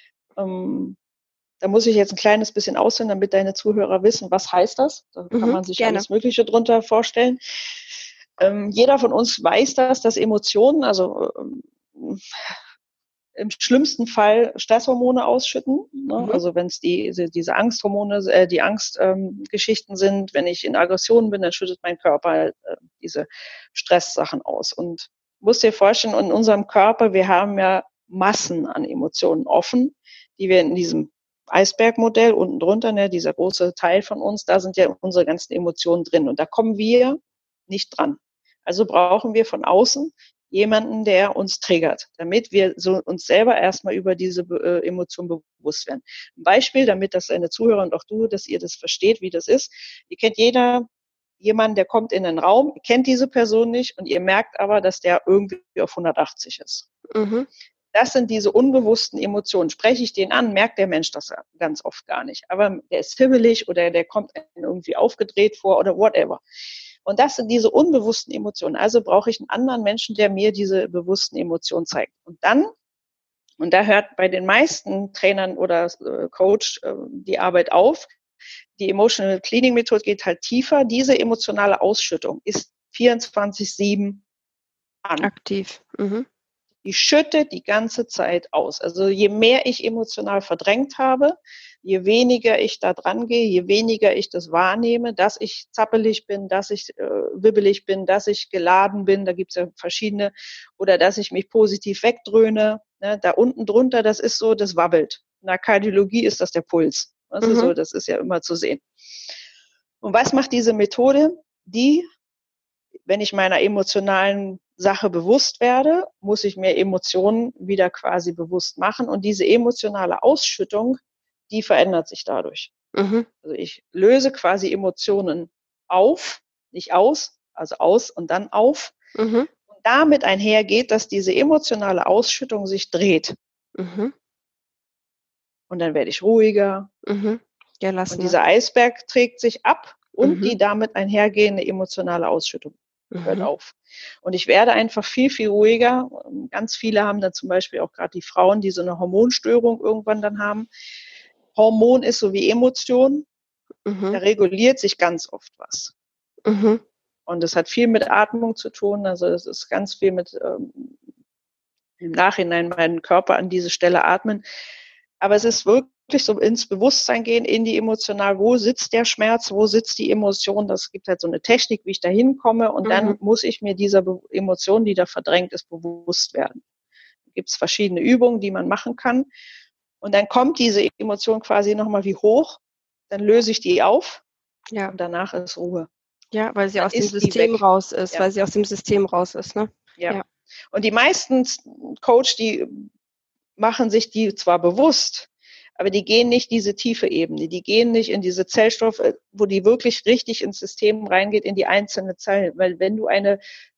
Da muss ich jetzt ein kleines bisschen ausholen, damit deine Zuhörer wissen, was heißt das. Da kann man sich alles Mögliche drunter vorstellen. Jeder von uns weiß dass Emotionen, also im schlimmsten Fall Stresshormone ausschütten. Ne? Also wenn es diese Angsthormone, die Angstgeschichten sind, wenn ich in Aggressionen bin, dann schüttet mein Körper diese Stresssachen aus. Und musst dir vorstellen, in unserem Körper, wir haben ja Massen an Emotionen offen, die wir in diesem Eisbergmodell unten drunter, dieser große Teil von uns, da sind ja unsere ganzen Emotionen drin. Und da kommen wir nicht dran. Also brauchen wir von außen jemanden, der uns triggert, damit wir so uns selber erstmal über diese Emotion bewusst werden. Ein Beispiel, damit das deine Zuhörer und auch du, dass ihr das versteht, wie das ist. Ihr kennt jemanden, der kommt in den Raum, ihr kennt diese Person nicht und ihr merkt aber, dass der irgendwie auf 180 ist. Das sind diese unbewussten Emotionen. Spreche ich den an, merkt der Mensch das ganz oft gar nicht. Aber der ist hibbelig oder der kommt irgendwie aufgedreht vor oder whatever. Und das sind diese unbewussten Emotionen. Also brauche ich einen anderen Menschen, der mir diese bewussten Emotionen zeigt. Und da hört bei den meisten Trainern oder Coach die Arbeit auf. Die Emotional Cleaning Methode geht halt tiefer. Diese emotionale Ausschüttung ist 24/7 an. Aktiv. Die schüttet die ganze Zeit aus. Also je mehr ich emotional verdrängt habe, je weniger ich da dran gehe, je weniger ich das wahrnehme, dass ich zappelig bin, dass ich wibbelig bin, dass ich geladen bin, da gibt's ja verschiedene, oder dass ich mich positiv wegdröhne. Ne? Da unten drunter, das ist so, das wabbelt. In der Kardiologie ist das der Puls. So, das ist ja immer zu sehen. Und was macht diese Methode? Wenn ich meiner emotionalen Sache bewusst werde, muss ich mir Emotionen wieder quasi bewusst machen. Und diese emotionale Ausschüttung, die verändert sich dadurch. Also ich löse quasi Emotionen auf, nicht aus, also aus und dann auf. Und damit einhergeht, dass diese emotionale Ausschüttung sich dreht. Und dann werde ich ruhiger. Und dieser Eisberg trägt sich ab und die damit einhergehende emotionale Ausschüttung hört auf. Und ich werde einfach viel, viel ruhiger. Ganz viele haben dann zum Beispiel auch gerade die Frauen, die so eine Hormonstörung irgendwann dann haben. Hormon ist so wie Emotion. Da reguliert sich ganz oft was. Und das hat viel mit Atmung zu tun. Also es ist ganz viel mit im Nachhinein meinen Körper an diese Stelle atmen. Aber es ist wirklich so ins Bewusstsein gehen, in die emotional, wo sitzt der Schmerz, wo sitzt die Emotion. Das gibt halt so eine Technik, wie ich da hinkomme. Und dann muss ich mir dieser Emotion, die da verdrängt ist, bewusst werden. Da gibt es verschiedene Übungen, die man machen kann. Und dann kommt diese Emotion quasi nochmal wie hoch. Dann löse ich die auf. Und danach ist Ruhe. Ja, weil sie aus dem System raus ist. Weil sie aus dem System raus ist, ne? Ja. Und die meisten Coach, die machen sich die zwar bewusst, aber die gehen nicht diese tiefe Ebene, die gehen nicht in diese Zellstoffe, wo die wirklich richtig ins System reingeht, in die einzelne Zelle. Weil wenn du eine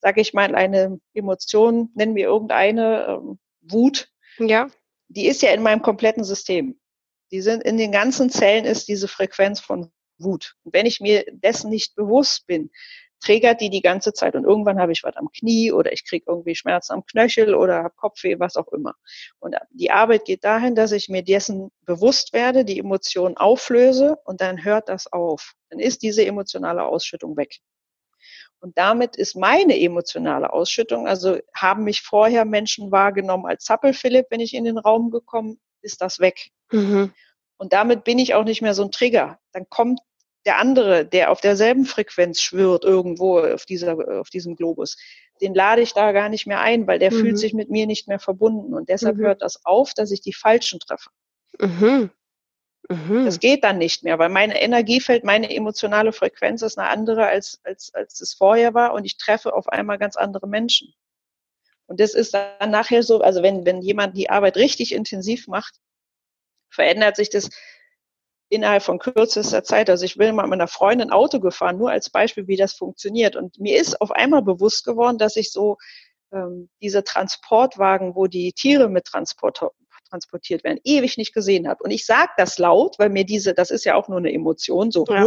Emotion, nennen wir irgendeine, Wut, die ist ja in meinem kompletten System. In den ganzen Zellen ist diese Frequenz von Wut. Und wenn ich mir dessen nicht bewusst bin, triggert die ganze Zeit. Und irgendwann habe ich was am Knie oder ich kriege irgendwie Schmerzen am Knöchel oder habe Kopfweh, was auch immer. Und die Arbeit geht dahin, dass ich mir dessen bewusst werde, die Emotion auflöse und dann hört das auf. Dann ist diese emotionale Ausschüttung weg. Und damit ist meine emotionale Ausschüttung, also haben mich vorher Menschen wahrgenommen als Zappel-Philipp, wenn ich in den Raum gekommen, ist das weg. Mhm. Und damit bin ich auch nicht mehr so ein Trigger. Dann kommt der andere, der auf derselben Frequenz schwirrt irgendwo auf diesem Globus, den lade ich da gar nicht mehr ein, weil der fühlt sich mit mir nicht mehr verbunden. Und deshalb hört das auf, dass ich die Falschen treffe. Mhm. Das geht dann nicht mehr, weil meine Energiefeld, meine emotionale Frequenz ist eine andere, als es vorher war. Und ich treffe auf einmal ganz andere Menschen. Und das ist dann nachher so, also wenn jemand die Arbeit richtig intensiv macht, verändert sich das innerhalb von kürzester Zeit. Also ich bin mal mit einer Freundin Auto gefahren, nur als Beispiel, wie das funktioniert. Und mir ist auf einmal bewusst geworden, dass ich so diese Transportwagen, wo die Tiere mit transportiert werden, ewig nicht gesehen habe. Und ich sage das laut, weil mir das ist ja auch nur eine Emotion,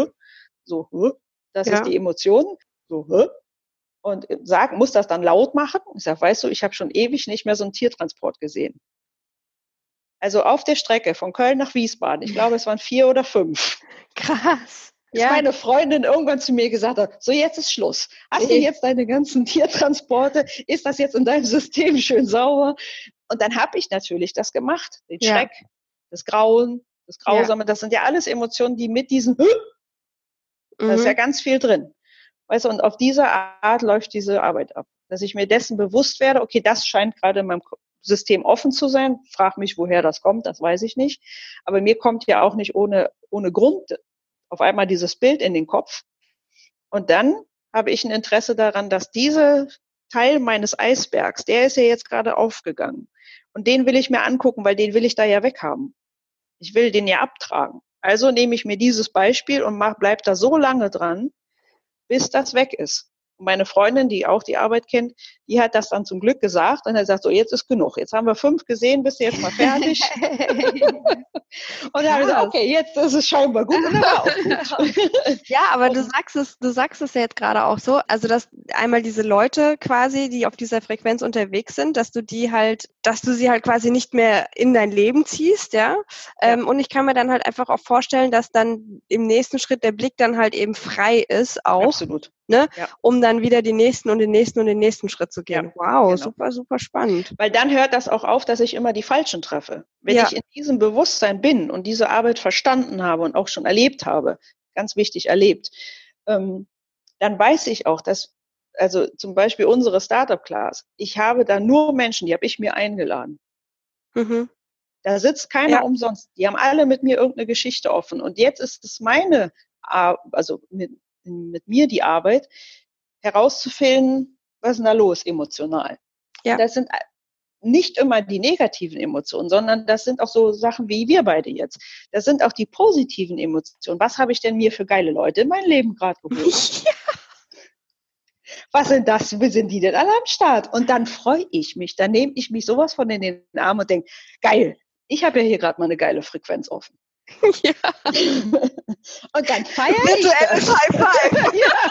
das ist die Emotion, und muss das dann laut machen. Ich sage, weißt du, ich habe schon ewig nicht mehr so einen Tiertransport gesehen. Also auf der Strecke von Köln nach Wiesbaden, ich glaube, es waren 4 oder 5. Krass. Bis meine Freundin irgendwann zu mir gesagt hat, so jetzt ist Schluss. Hast du jetzt deine ganzen Tiertransporte? Ist das jetzt in deinem System schön sauber? Und dann habe ich natürlich das gemacht. Den Schreck, das Grauen, das Grausame, das sind ja alles Emotionen, die mit diesen, da ist ja ganz viel drin. Weißt du, und auf diese Art läuft diese Arbeit ab. Dass ich mir dessen bewusst werde, okay, das scheint gerade in meinem System offen zu sein. Frag mich, woher das kommt, das weiß ich nicht. Aber mir kommt ja auch nicht ohne Grund auf einmal dieses Bild in den Kopf. Und dann habe ich ein Interesse daran, dass dieser Teil meines Eisbergs, der ist ja jetzt gerade aufgegangen. Und den will ich mir angucken, weil den will ich da ja weghaben. Ich will den ja abtragen. Also nehme ich mir dieses Beispiel und bleib da so lange dran, bis das weg ist. Und meine Freundin, die auch die Arbeit kennt, die hat das dann zum Glück gesagt und hat gesagt, so jetzt ist genug. Jetzt haben wir 5 gesehen, bist du jetzt mal fertig? Und dann habe ich gesagt, okay, jetzt ist es scheinbar gut. Und dann war auch gut. Ja, aber du sagst es ja jetzt gerade auch so, also dass einmal diese Leute quasi, die auf dieser Frequenz unterwegs sind, dass du sie halt quasi nicht mehr in dein Leben ziehst, ja. Und ich kann mir dann halt einfach auch vorstellen, dass dann im nächsten Schritt der Blick dann halt eben frei ist auch. Absolut. Ne? Ja. Um dann wieder den nächsten und den nächsten und den nächsten Schritt zu gehen. Ja, wow, genau. Super, super spannend. Weil dann hört das auch auf, dass ich immer die Falschen treffe. Wenn ich in diesem Bewusstsein bin und diese Arbeit verstanden habe und auch schon erlebt habe, ganz wichtig erlebt, dann weiß ich auch, dass, also zum Beispiel unsere Startup-Class, ich habe da nur Menschen, die habe ich mir eingeladen. Mhm. Da sitzt keiner umsonst. Die haben alle mit mir irgendeine Geschichte offen. Und jetzt ist es meine, also mit mir die Arbeit, herauszufinden, was ist denn da los emotional. Ja. Das sind nicht immer die negativen Emotionen, sondern das sind auch so Sachen wie wir beide jetzt. Das sind auch die positiven Emotionen. Was habe ich denn mir für geile Leute in mein Leben gerade geholt? Ja. Was sind das? Wie sind die denn alle am Start? Und dann freue ich mich. Dann nehme ich mich sowas von in den Arm und denke, geil, ich habe ja hier gerade mal eine geile Frequenz offen. Ja. Und dann feiere ich das. High-Five.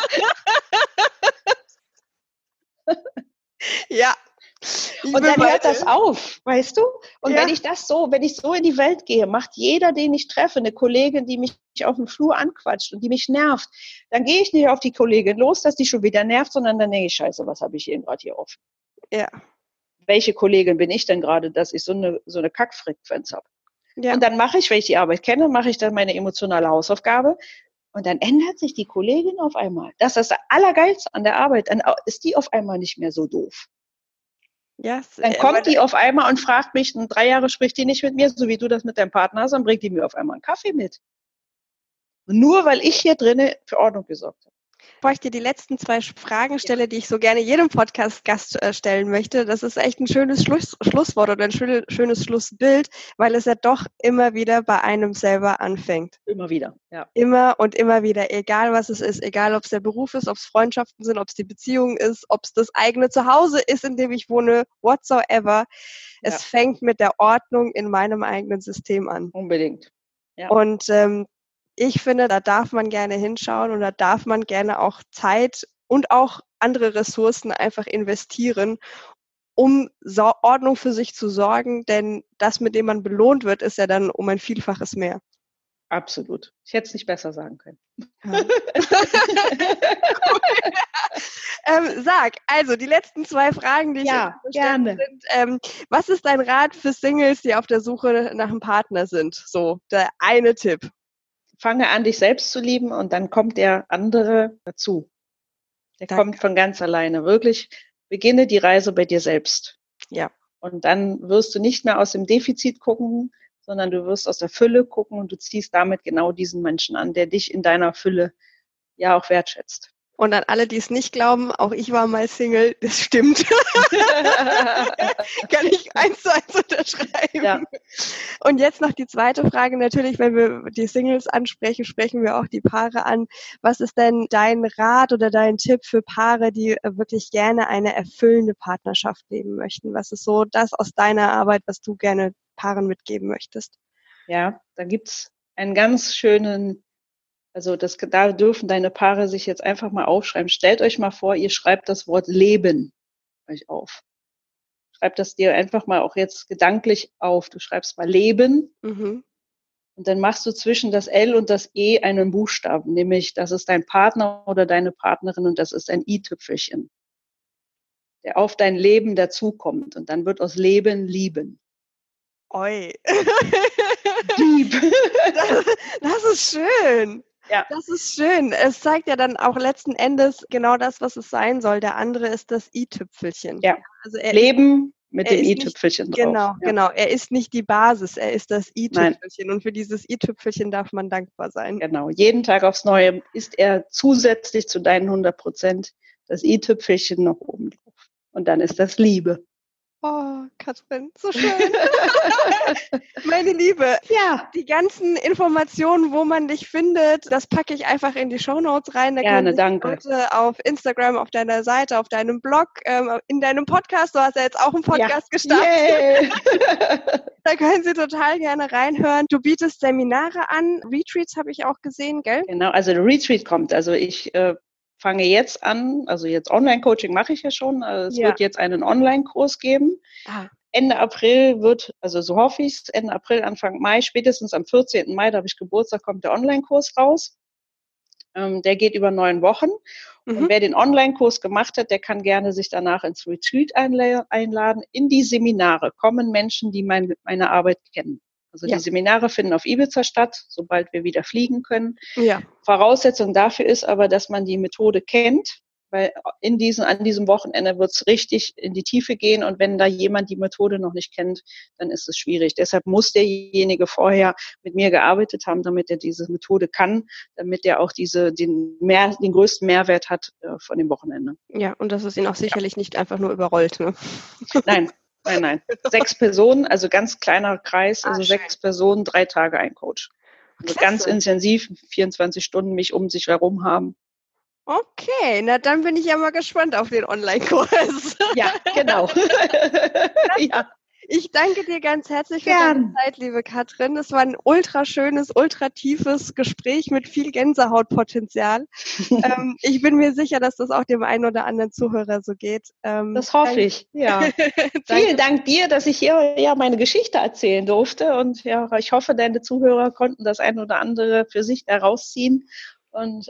Ja. Und dann hört das auf, weißt du? Und wenn ich so in die Welt gehe, macht jeder, den ich treffe, eine Kollegin, die mich auf dem Flur anquatscht und die mich nervt, dann gehe ich nicht auf die Kollegin los, dass die schon wieder nervt, sondern dann denke ich, scheiße, was habe ich gerade hier offen? Ja. Welche Kollegin bin ich denn gerade, dass ich so eine Kackfrequenz habe? Ja. Und dann mache ich, wenn ich die Arbeit kenne, mache ich dann meine emotionale Hausaufgabe und dann ändert sich die Kollegin auf einmal. Das ist das Allergeilste an der Arbeit. Dann ist die auf einmal nicht mehr so doof. Yes, dann kommt die auf einmal und fragt mich, und 3 Jahre spricht die nicht mit mir, so wie du das mit deinem Partner hast, dann bringt die mir auf einmal einen Kaffee mit. Und nur weil ich hier drinnen für Ordnung gesorgt habe. Bevor ich dir die letzten 2 Fragen stelle, die ich so gerne jedem Podcast-Gast stellen möchte, das ist echt ein schönes Schlusswort oder ein schönes Schlussbild, weil es ja doch immer wieder bei einem selber anfängt. Immer wieder, ja. Immer und immer wieder, egal was es ist, egal ob es der Beruf ist, ob es Freundschaften sind, ob es die Beziehung ist, ob es das eigene Zuhause ist, in dem ich wohne, whatsoever. Es fängt mit der Ordnung in meinem eigenen System an. Unbedingt. Ja. Und ich finde, da darf man gerne hinschauen und da darf man gerne auch Zeit und auch andere Ressourcen einfach investieren, um Ordnung für sich zu sorgen, denn das, mit dem man belohnt wird, ist ja dann um ein Vielfaches mehr. Absolut. Ich hätte es nicht besser sagen können. Ja. Sag, also die letzten 2 Fragen, die ich stelle, sind, was ist dein Rat für Singles, die auf der Suche nach einem Partner sind? So, der eine Tipp. Fange an, dich selbst zu lieben und dann kommt der andere dazu. Der kommt von ganz alleine. Wirklich, beginne die Reise bei dir selbst. Ja. Und dann wirst du nicht mehr aus dem Defizit gucken, sondern du wirst aus der Fülle gucken und du ziehst damit genau diesen Menschen an, der dich in deiner Fülle ja auch wertschätzt. Und an alle, die es nicht glauben, auch ich war mal Single, das stimmt. Kann ich 1:1 unterschreiben. Ja. Und jetzt noch die zweite Frage. Natürlich, wenn wir die Singles ansprechen, sprechen wir auch die Paare an. Was ist denn dein Rat oder dein Tipp für Paare, die wirklich gerne eine erfüllende Partnerschaft leben möchten? Was ist so das aus deiner Arbeit, was du gerne Paaren mitgeben möchtest? Ja, da gibt's einen ganz schönen, da dürfen deine Paare sich jetzt einfach mal aufschreiben. Stellt euch mal vor, ihr schreibt das Wort Leben euch auf. Schreibt das dir einfach mal auch jetzt gedanklich auf. Du schreibst mal Leben und dann machst du zwischen das L und das E einen Buchstaben, nämlich das ist dein Partner oder deine Partnerin und das ist ein I-Tüpfelchen, der auf dein Leben dazukommt und dann wird aus Leben lieben. Oi. Lieb. Das ist schön. Ja. Das ist schön. Es zeigt ja dann auch letzten Endes genau das, was es sein soll. Der andere ist das i-Tüpfelchen. Ja. Also Leben mit dem i-Tüpfelchen drauf. Genau. Er ist nicht die Basis, er ist das i-Tüpfelchen. Und für dieses i-Tüpfelchen darf man dankbar sein. Genau. Jeden Tag aufs Neue ist er zusätzlich zu deinen 100% das i-Tüpfelchen noch oben drauf. Und dann ist das Liebe. Oh, Katrin, so schön. Meine Liebe, ja, die ganzen Informationen, wo man dich findet, das packe ich einfach in die Shownotes rein. Da gerne, danke. Leute auf Instagram, auf deiner Seite, auf deinem Blog, in deinem Podcast. Du hast ja jetzt auch einen Podcast gestartet. Yeah. Da können Sie total gerne reinhören. Du bietest Seminare an, Retreats habe ich auch gesehen, gell? Genau, also der Retreat kommt. Also ich fange jetzt an, also jetzt Online-Coaching mache ich ja schon, es wird jetzt einen Online-Kurs geben. Ende April also so hoffe ich es, Ende April, Anfang Mai, spätestens am 14. Mai, da habe ich Geburtstag, kommt der Online-Kurs raus. Der geht über 9 Wochen. Und wer den Online-Kurs gemacht hat, der kann gerne sich danach ins Retreat einladen. In die Seminare kommen Menschen, die meine Arbeit kennen. Also die Seminare finden auf Ibiza statt, sobald wir wieder fliegen können. Ja. Voraussetzung dafür ist aber, dass man die Methode kennt, weil an diesem Wochenende wird es richtig in die Tiefe gehen und wenn da jemand die Methode noch nicht kennt, dann ist es schwierig. Deshalb muss derjenige vorher mit mir gearbeitet haben, damit er diese Methode kann, damit er auch den größten Mehrwert hat von dem Wochenende. Ja, und das ist ihn auch sicherlich nicht einfach nur überrollt, ne? Nein. 6 Personen, also ganz kleiner Kreis, also 6 Personen, 3 Tage ein Coach. Also ganz intensiv, 24 Stunden mich um sich herum haben. Okay, na dann bin ich ja mal gespannt auf den Online-Kurs. Ja, genau. Ja. Ich danke dir ganz herzlich für deine Zeit, liebe Katrin. Es war ein ultra schönes, ultra tiefes Gespräch mit viel Gänsehautpotenzial. Ich bin mir sicher, dass das auch dem einen oder anderen Zuhörer so geht. Das hoffe ich, ja. Vielen Dank dir, dass ich hier meine Geschichte erzählen durfte. Und ja, ich hoffe, deine Zuhörer konnten das ein oder andere für sich herausziehen. Und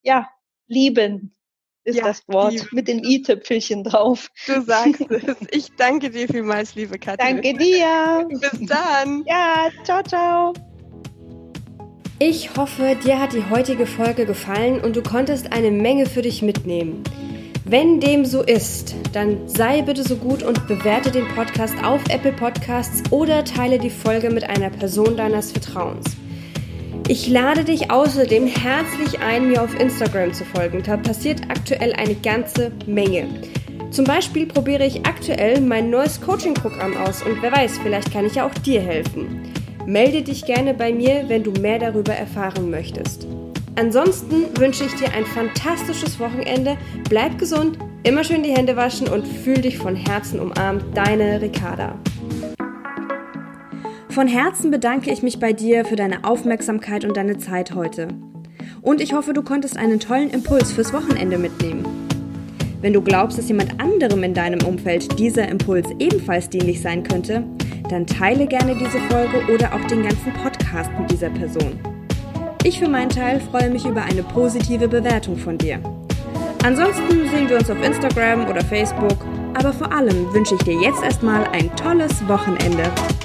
lieben ist das Wort mit den i-Tüpfelchen drauf. Du sagst es. Ich danke dir vielmals, liebe Katrin. Danke dir. Bis dann. Ja, ciao, ciao. Ich hoffe, dir hat die heutige Folge gefallen und du konntest eine Menge für dich mitnehmen. Wenn dem so ist, dann sei bitte so gut und bewerte den Podcast auf Apple Podcasts oder teile die Folge mit einer Person deines Vertrauens. Ich lade dich außerdem herzlich ein, mir auf Instagram zu folgen. Da passiert aktuell eine ganze Menge. Zum Beispiel probiere ich aktuell mein neues Coaching-Programm aus und wer weiß, vielleicht kann ich ja auch dir helfen. Melde dich gerne bei mir, wenn du mehr darüber erfahren möchtest. Ansonsten wünsche ich dir ein fantastisches Wochenende. Bleib gesund, immer schön die Hände waschen und fühl dich von Herzen umarmt. Deine Ricarda. Von Herzen bedanke ich mich bei dir für deine Aufmerksamkeit und deine Zeit heute. Und ich hoffe, du konntest einen tollen Impuls fürs Wochenende mitnehmen. Wenn du glaubst, dass jemand anderem in deinem Umfeld dieser Impuls ebenfalls dienlich sein könnte, dann teile gerne diese Folge oder auch den ganzen Podcast mit dieser Person. Ich für meinen Teil freue mich über eine positive Bewertung von dir. Ansonsten sehen wir uns auf Instagram oder Facebook, aber vor allem wünsche ich dir jetzt erstmal ein tolles Wochenende.